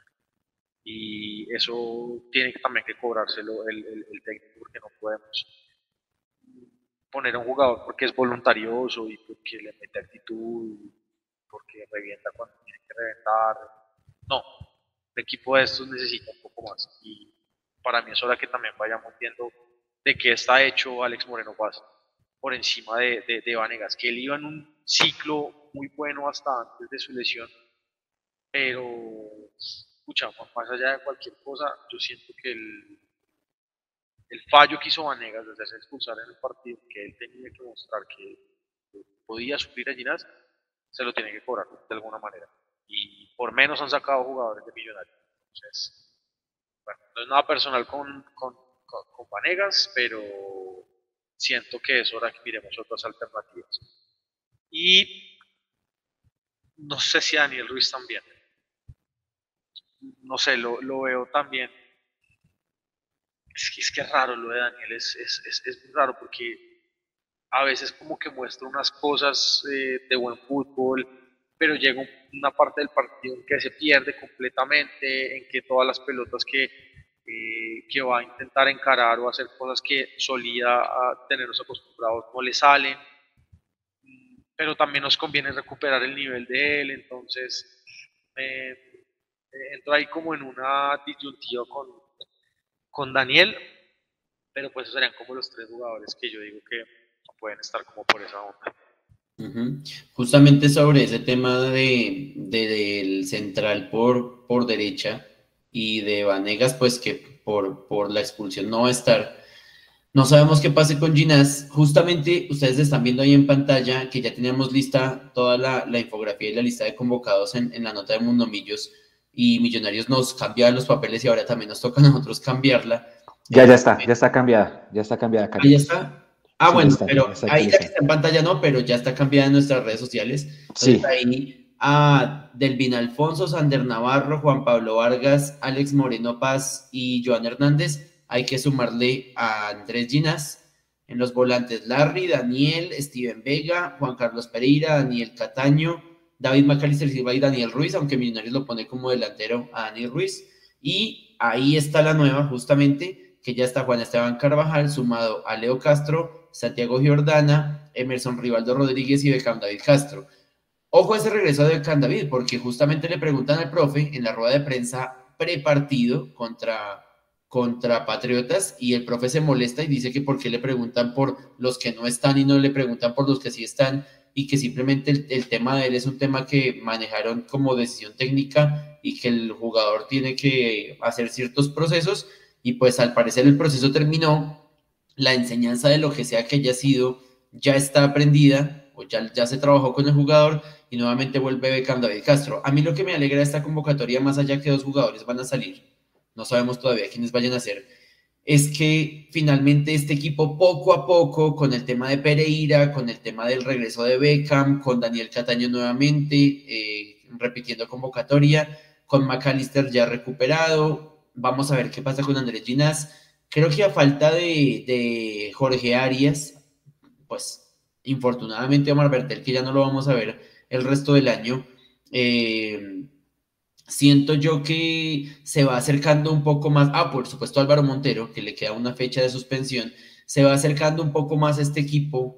Y eso tiene también que cobrárselo el técnico, porque no podemos poner a un jugador porque es voluntarioso y porque le mete actitud, porque revienta cuando tiene que reventar. No, el equipo de estos necesita un poco más. Y para mí es hora que también vayamos viendo de qué está hecho Alex Moreno Paz por encima de Vanegas, que él iba en un ciclo muy bueno hasta antes de su lesión, pero escucha, más allá de cualquier cosa, yo siento que el fallo que hizo Vanegas de hacerse expulsar en el partido, que él tenía que mostrar que podía suplir a Ginás, se lo tiene que cobrar de alguna manera. Y por menos han sacado jugadores de Millonarios. Entonces, bueno, no es nada personal con Vanegas, pero siento que es hora que miremos otras alternativas. Y no sé si Daniel Ruiz también. No sé, lo veo también. Es que es raro lo de Daniel, es muy raro porque a veces como que muestra unas cosas de buen fútbol, pero llega una parte del partido en que se pierde completamente, en que todas las pelotas que va a intentar encarar o hacer cosas que solía tenernos acostumbrados no le salen, pero también nos conviene recuperar el nivel de él, entonces entro ahí como en una disyuntiva con Daniel, pero pues esos serían como los tres jugadores que yo digo que pueden estar como por esa onda. Justamente sobre ese tema del central por derecha y de Vanegas, pues que por la expulsión no va a estar. No sabemos qué pase con Ginás. Justamente ustedes están viendo ahí en pantalla que ya teníamos lista toda la infografía y la lista de convocados en la nota de Mundomillos, y Millonarios nos cambiaron los papeles y ahora también nos toca a nosotros cambiarla. Ya está cambiada, Cali. Ahí está. Sí, Bueno, está, pero está ahí la que actualizada. está en pantalla no, pero ya está cambiada en nuestras redes sociales. Entonces Sí, ahí a Delvin Alfonso, Sander Navarro, Juan Pablo Vargas, Alex Moreno Paz y Joan Hernández. Hay que sumarle a Andrés Ginás. En los volantes, Larry, Daniel, Steven Vega, Juan Carlos Pereira, Daniel Cataño, David Macalister Silva y Daniel Ruiz, aunque Millonarios lo pone como delantero a Daniel Ruiz. Y ahí está la nueva, justamente, que ya está Juan Esteban Carvajal, sumado a Leo Castro, Santiago Giordana, Emerson Rivaldo Rodríguez y Beckham David Castro. Ojo a ese regreso de Beckham David, porque justamente le preguntan al profe en la rueda de prensa prepartido contra Patriotas, y el profe se molesta y dice que por qué le preguntan por los que no están y no le preguntan por los que sí están, y que simplemente el tema de él es un tema que manejaron como decisión técnica y que el jugador tiene que hacer ciertos procesos, y pues al parecer el proceso terminó, la enseñanza de lo que sea que haya sido ya está aprendida, o ya se trabajó con el jugador, y nuevamente vuelve Beckham David Castro. A mí lo que me alegra de esta convocatoria, más allá que 2 jugadores van a salir, no sabemos todavía quiénes vayan a ser, es que finalmente este equipo poco a poco, con el tema de Pereira, con el tema del regreso de Beckham, con Daniel Cataño nuevamente, repitiendo convocatoria, con Macalister ya recuperado, vamos a ver qué pasa con Andrés Ginás. Creo que a falta de Jorge Arias, pues infortunadamente Omar Bertel, que ya no lo vamos a ver el resto del año, siento yo que se va acercando un poco más, por supuesto Álvaro Montero, que le queda una fecha de suspensión, se va acercando un poco más este equipo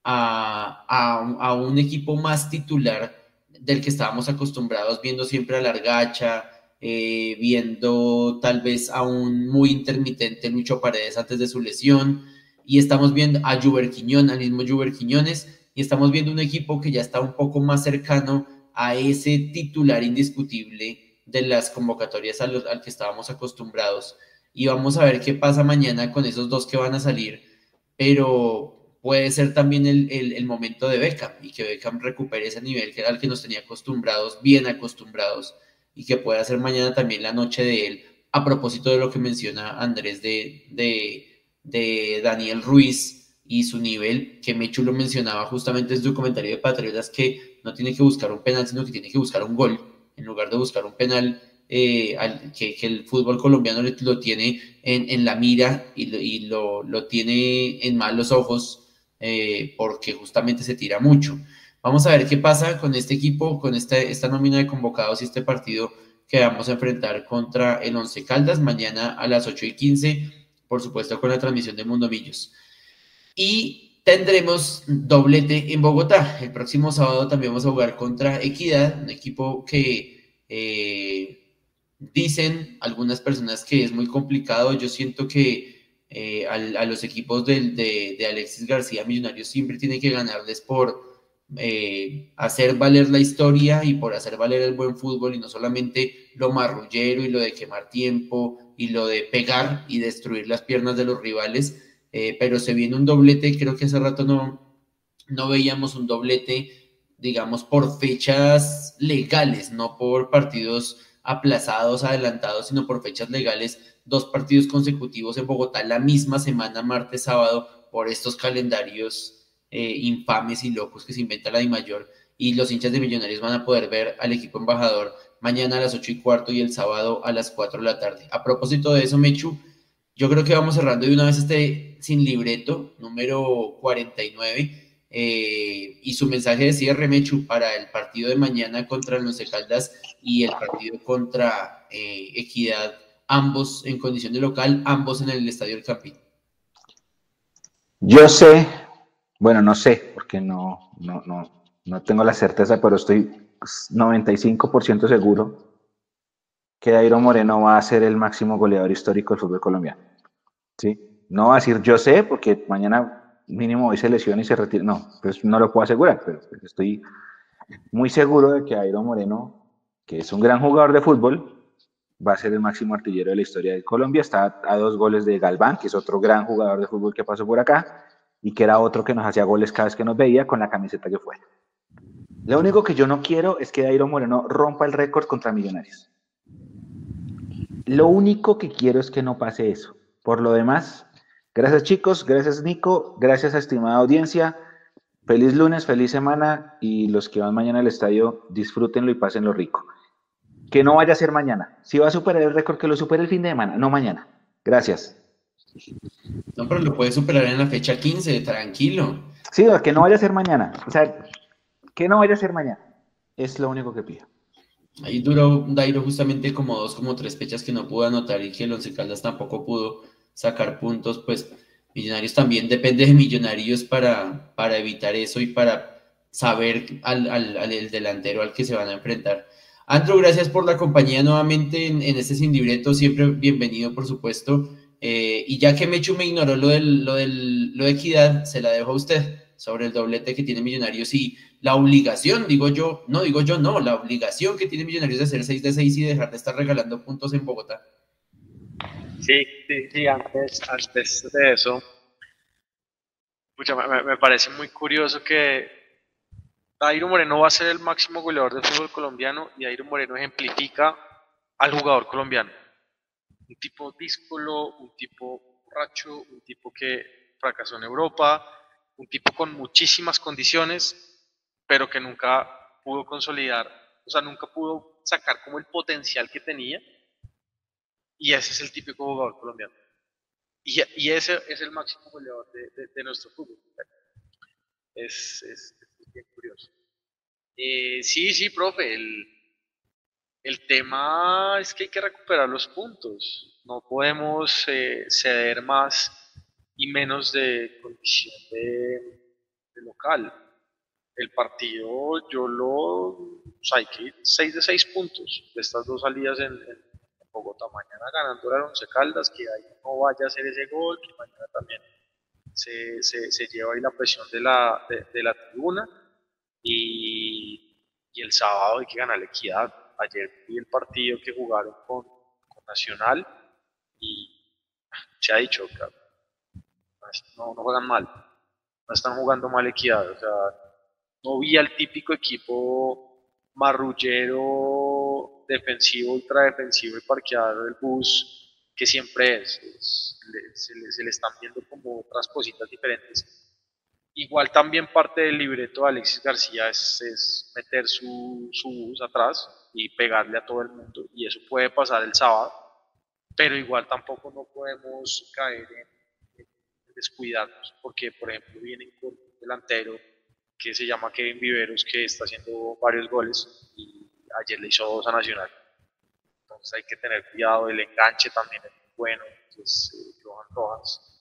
a un equipo más titular del que estábamos acostumbrados, viendo siempre a Largacha, viendo tal vez a un muy intermitente Lucho Paredes antes de su lesión, y estamos viendo a Juber Quiñón, al mismo Juber Quiñones, y estamos viendo un equipo que ya está un poco más cercano a ese titular indiscutible de las convocatorias al que estábamos acostumbrados. Y vamos a ver qué pasa mañana con esos dos que van a salir, pero puede ser también el momento de Beckham y que Beckham recupere ese nivel que era al que nos tenía acostumbrados, bien acostumbrados, y que pueda ser mañana también la noche de él, a propósito de lo que menciona Andrés de Daniel Ruiz y su nivel, que Mechu lo mencionaba justamente en su comentario de Patriotas, que no tiene que buscar un penal, sino que tiene que buscar un gol, en lugar de buscar un penal que el fútbol colombiano lo tiene en la mira y lo tiene en malos ojos porque justamente se tira mucho. Vamos a ver qué pasa con este equipo, con esta nómina de convocados y este partido que vamos a enfrentar contra el Once Caldas mañana a las 8:15, por supuesto con la transmisión de Mundo Millos. Y tendremos doblete en Bogotá. El próximo sábado también vamos a jugar contra Equidad, un equipo que dicen algunas personas que es muy complicado. Yo siento que a los equipos de Alexis García Millonarios siempre tiene que ganarles por hacer valer la historia y por hacer valer el buen fútbol y no solamente lo marrullero y lo de quemar tiempo y lo de pegar y destruir las piernas de los rivales. Pero se viene un doblete, creo que hace rato no veíamos un doblete, digamos, por fechas legales, no por partidos aplazados, adelantados, sino por fechas legales, 2 partidos consecutivos en Bogotá la misma semana, martes, sábado, por estos calendarios infames y locos que se inventa la DIMAYOR, y los hinchas de Millonarios van a poder ver al equipo embajador mañana a las 8:15 y el sábado a las 4 de la tarde. A propósito de eso, Mechu, yo creo que vamos cerrando de una vez este sin libreto, número 49, y su mensaje de cierre, Mechu, para el partido de mañana contra el Once Caldas y el partido contra Equidad, ambos en condición de local, ambos en el Estadio El Campín. Yo sé, bueno, no sé, porque no tengo la certeza, pero estoy 95% seguro que Dairo Moreno va a ser el máximo goleador histórico del fútbol colombiano. ¿Sí? No va a decir yo sé, porque mañana mínimo hoy se lesiona y se retira. No, pues no lo puedo asegurar, pero estoy muy seguro de que Dairo Moreno, que es un gran jugador de fútbol, va a ser el máximo artillero de la historia de Colombia. Está a 2 goles de Galván, que es otro gran jugador de fútbol que pasó por acá y que era otro que nos hacía goles cada vez que nos veía con la camiseta que fuera. Lo único que yo no quiero es que Dairo Moreno rompa el récord contra Millonarios. Lo único que quiero es que no pase eso. Por lo demás, gracias chicos, gracias Nico, gracias a estimada audiencia. Feliz lunes, feliz semana y los que van mañana al estadio, disfrútenlo y pásenlo rico. Que no vaya a ser mañana. Si va a superar el récord, que lo supere el fin de semana, no mañana. Gracias. No, pero lo puede superar en la fecha 15, tranquilo. Sí, que no vaya a ser mañana. O sea, que no vaya a ser mañana. Es lo único que pido. Ahí duró Dairo justamente como 2, como 3 fechas que no pudo anotar y que el Once Caldas tampoco pudo sacar puntos, pues Millonarios también depende de Millonarios para evitar eso y para saber el delantero al que se van a enfrentar. Andrew, gracias por la compañía nuevamente en este Sin Libreto, siempre bienvenido por supuesto. Y ya que Mechu me ignoró lo de Equidad, se la dejo a usted sobre el doblete que tiene Millonarios y la obligación, no, la obligación que tiene Millonarios de hacer 6 de 6 y dejar de estar regalando puntos en Bogotá. Sí, antes de eso, me parece muy curioso que Dairo Moreno va a ser el máximo goleador del fútbol colombiano y Dairo Moreno ejemplifica al jugador colombiano. Un tipo díscolo, un tipo borracho, un tipo que fracasó en Europa, un tipo con muchísimas condiciones, pero que nunca pudo consolidar, o sea, nunca pudo sacar como el potencial que tenía. Y ese es el típico jugador colombiano. Y ese es el máximo goleador de nuestro fútbol. Es bien curioso. Sí, profe, el tema es que hay que recuperar los puntos. No podemos ceder más y menos de condición de local. El partido o sea, hay que ir 6 de 6 puntos de estas 2 salidas en Bogotá. Mañana ganando el Once Caldas, que ahí no vaya a hacer ese gol, que mañana también se lleva ahí la presión de la tribuna y el sábado hay que ganar la Equidad. Ayer vi el partido que jugaron con Nacional y se ha dicho, claro, no juegan mal, no están jugando mal Equidad, o sea, no vi al típico equipo marrullero, defensivo, ultradefensivo y parqueador del bus que siempre se le están viendo como otras cositas diferentes. Igual también parte del libreto de Alexis García es meter su bus atrás y pegarle a todo el mundo, y eso puede pasar el sábado, pero igual tampoco no podemos caer en descuidarnos, porque por ejemplo vienen con un delantero que se llama Kevin Viveros, que está haciendo varios goles y ayer le hizo 2 a Nacional. Entonces hay que tener cuidado, el enganche también es muy bueno, que es Johan Rojas.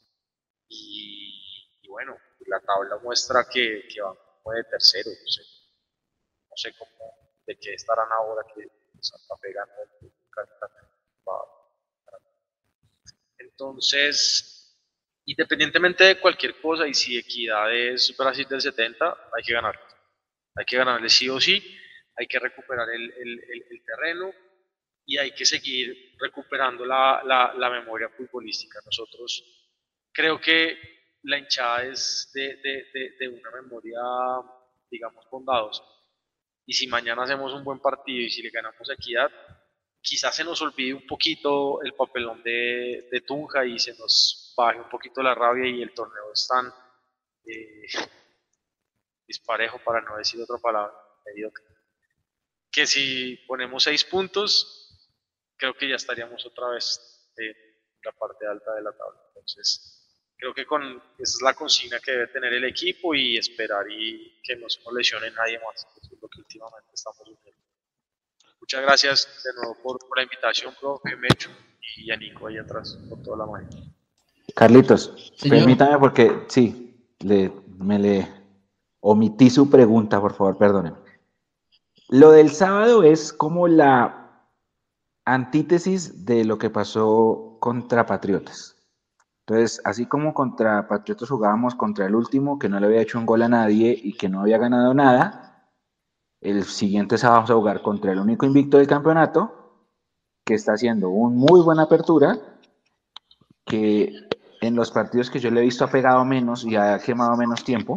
Y bueno, la tabla muestra que va como de tercero, no sé cómo, de qué estarán ahora que Santa Fe ganó el Cali. Entonces, independientemente de cualquier cosa, y si Equidad es Brasil del 70, hay que ganarle. Hay que ganarle sí o sí, hay que recuperar el terreno y hay que seguir recuperando la memoria futbolística. Nosotros creo que la hinchada es de una memoria, digamos, bondadosa. Y si mañana hacemos un buen partido y si le ganamos a Equidad, quizás se nos olvide un poquito el papelón de Tunja y se nos baje un poquito la rabia y el torneo es tan disparejo, para no decir otra palabra, mediocre, que si ponemos 6 puntos, creo que ya estaríamos otra vez en la parte alta de la tabla. Entonces, creo que esa es la consigna que debe tener el equipo y esperar y que no se nos lesione nadie más, que es lo que últimamente estamos viendo. Muchas gracias de nuevo por la invitación, profe, Mecho y a Nico ahí atrás por toda la magia. Carlitos, Señor. Permítame porque sí, me le omití su pregunta, por favor, perdónenme. Lo del sábado es como la antítesis de lo que pasó contra Patriotas. Entonces, así como contra Patriotas jugábamos contra el último que no le había hecho un gol a nadie y que no había ganado nada, el siguiente sábado vamos a jugar contra el único invicto del campeonato, que está haciendo una muy buena apertura, que en los partidos que yo le he visto ha pegado menos y ha quemado menos tiempo,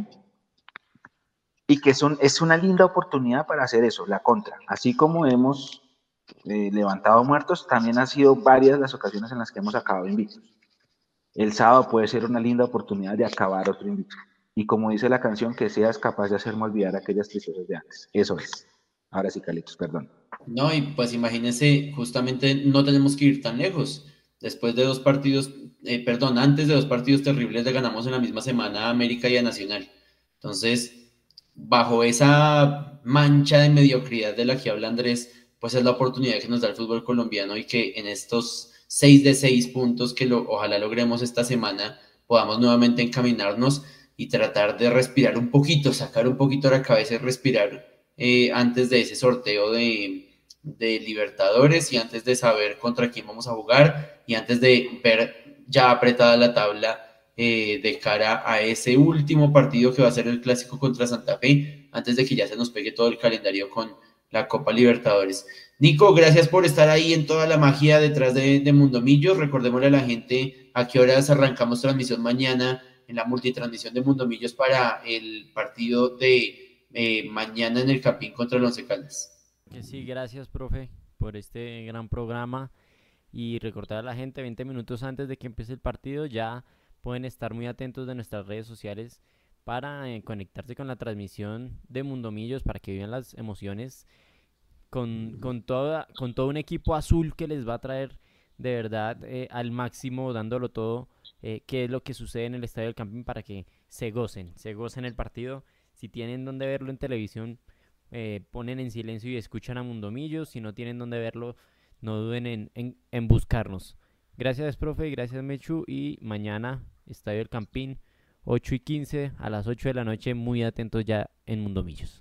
y que es una linda oportunidad para hacer eso, la contra. Así como hemos levantado muertos, también han sido varias las ocasiones en las que hemos acabado invictos. El sábado puede ser una linda oportunidad de acabar otro invicto. Y como dice la canción, que seas capaz de hacerme olvidar aquellas tristezas de antes. Eso es. Ahora sí, Carlitos, perdón. No, y pues imagínense, justamente no tenemos que ir tan lejos. Después de 2 partidos, antes de 2 partidos terribles le ganamos en la misma semana a América y a Nacional. Entonces, bajo esa mancha de mediocridad de la que habla Andrés, pues es la oportunidad que nos da el fútbol colombiano y que en estos 6 de 6 puntos que ojalá logremos esta semana, podamos nuevamente encaminarnos y tratar de respirar un poquito, sacar un poquito la cabeza y respirar antes de ese sorteo de Libertadores y antes de saber contra quién vamos a jugar y antes de ver ya apretada la tabla de cara a ese último partido que va a ser el clásico contra Santa Fe, antes de que ya se nos pegue todo el calendario con la Copa Libertadores. Nico, gracias por estar ahí en toda la magia detrás de Mundomillos. Recordémosle a la gente a qué horas arrancamos transmisión mañana en la multitransmisión de Mundomillos para el partido de mañana en el Campín contra el Once Caldas. Que sí, gracias, profe, por este gran programa. Y recordar a la gente, 20 minutos antes de que empiece el partido, ya pueden estar muy atentos de nuestras redes sociales para conectarse con la transmisión de Mundomillos, para que vivan las emociones con todo un equipo azul que les va a traer de verdad al máximo, dándolo todo, qué es lo que sucede en el Estadio del Campín, para que se gocen el partido. Si tienen donde verlo en televisión, ponen en silencio y escuchan a Mundomillos. Si no tienen donde verlo, no duden en buscarnos. Gracias, profe, gracias, Mechu, y mañana Estadio del Campín, 8:15, a las 8 de la noche, muy atentos ya en Mundomillos.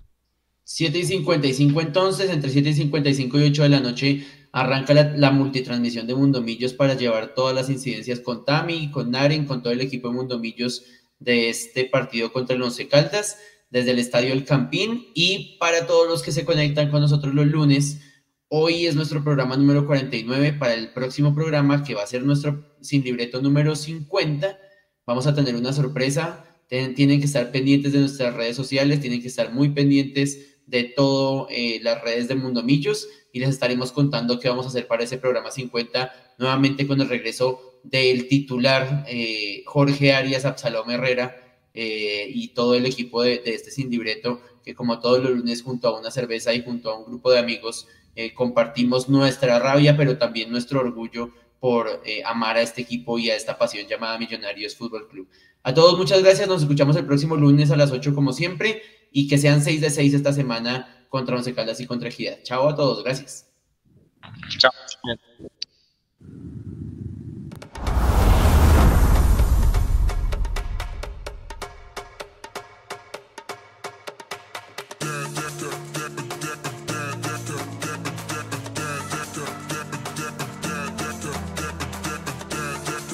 7:55 entonces, entre 7:55 y 8 de la noche arranca la multitransmisión de Mundomillos para llevar todas las incidencias con Tami, con Naren, con todo el equipo de Mundomillos de este partido contra el Once Caldas, desde el Estadio El Campín, y para todos los que se conectan con nosotros los lunes, Hoy es nuestro programa número 49. Para el próximo programa, que va a ser nuestro Sin Libreto número 50, vamos a tener una sorpresa. Tienen que estar pendientes de nuestras redes sociales, tienen que estar muy pendientes de todas las redes de Mundo Millos, y les estaremos contando qué vamos a hacer para ese programa 50, nuevamente con el regreso del titular Jorge Arias Absalom Herrera, y todo el equipo de este Sin Libreto, que como todos los lunes junto a una cerveza y junto a un grupo de amigos compartimos nuestra rabia, pero también nuestro orgullo por amar a este equipo y a esta pasión llamada Millonarios Fútbol Club. A todos muchas gracias, nos escuchamos el próximo lunes a las 8 como siempre, y que sean 6 de 6 esta semana contra Once Caldas y contra Equidad. Chao a todos, gracias. Chao.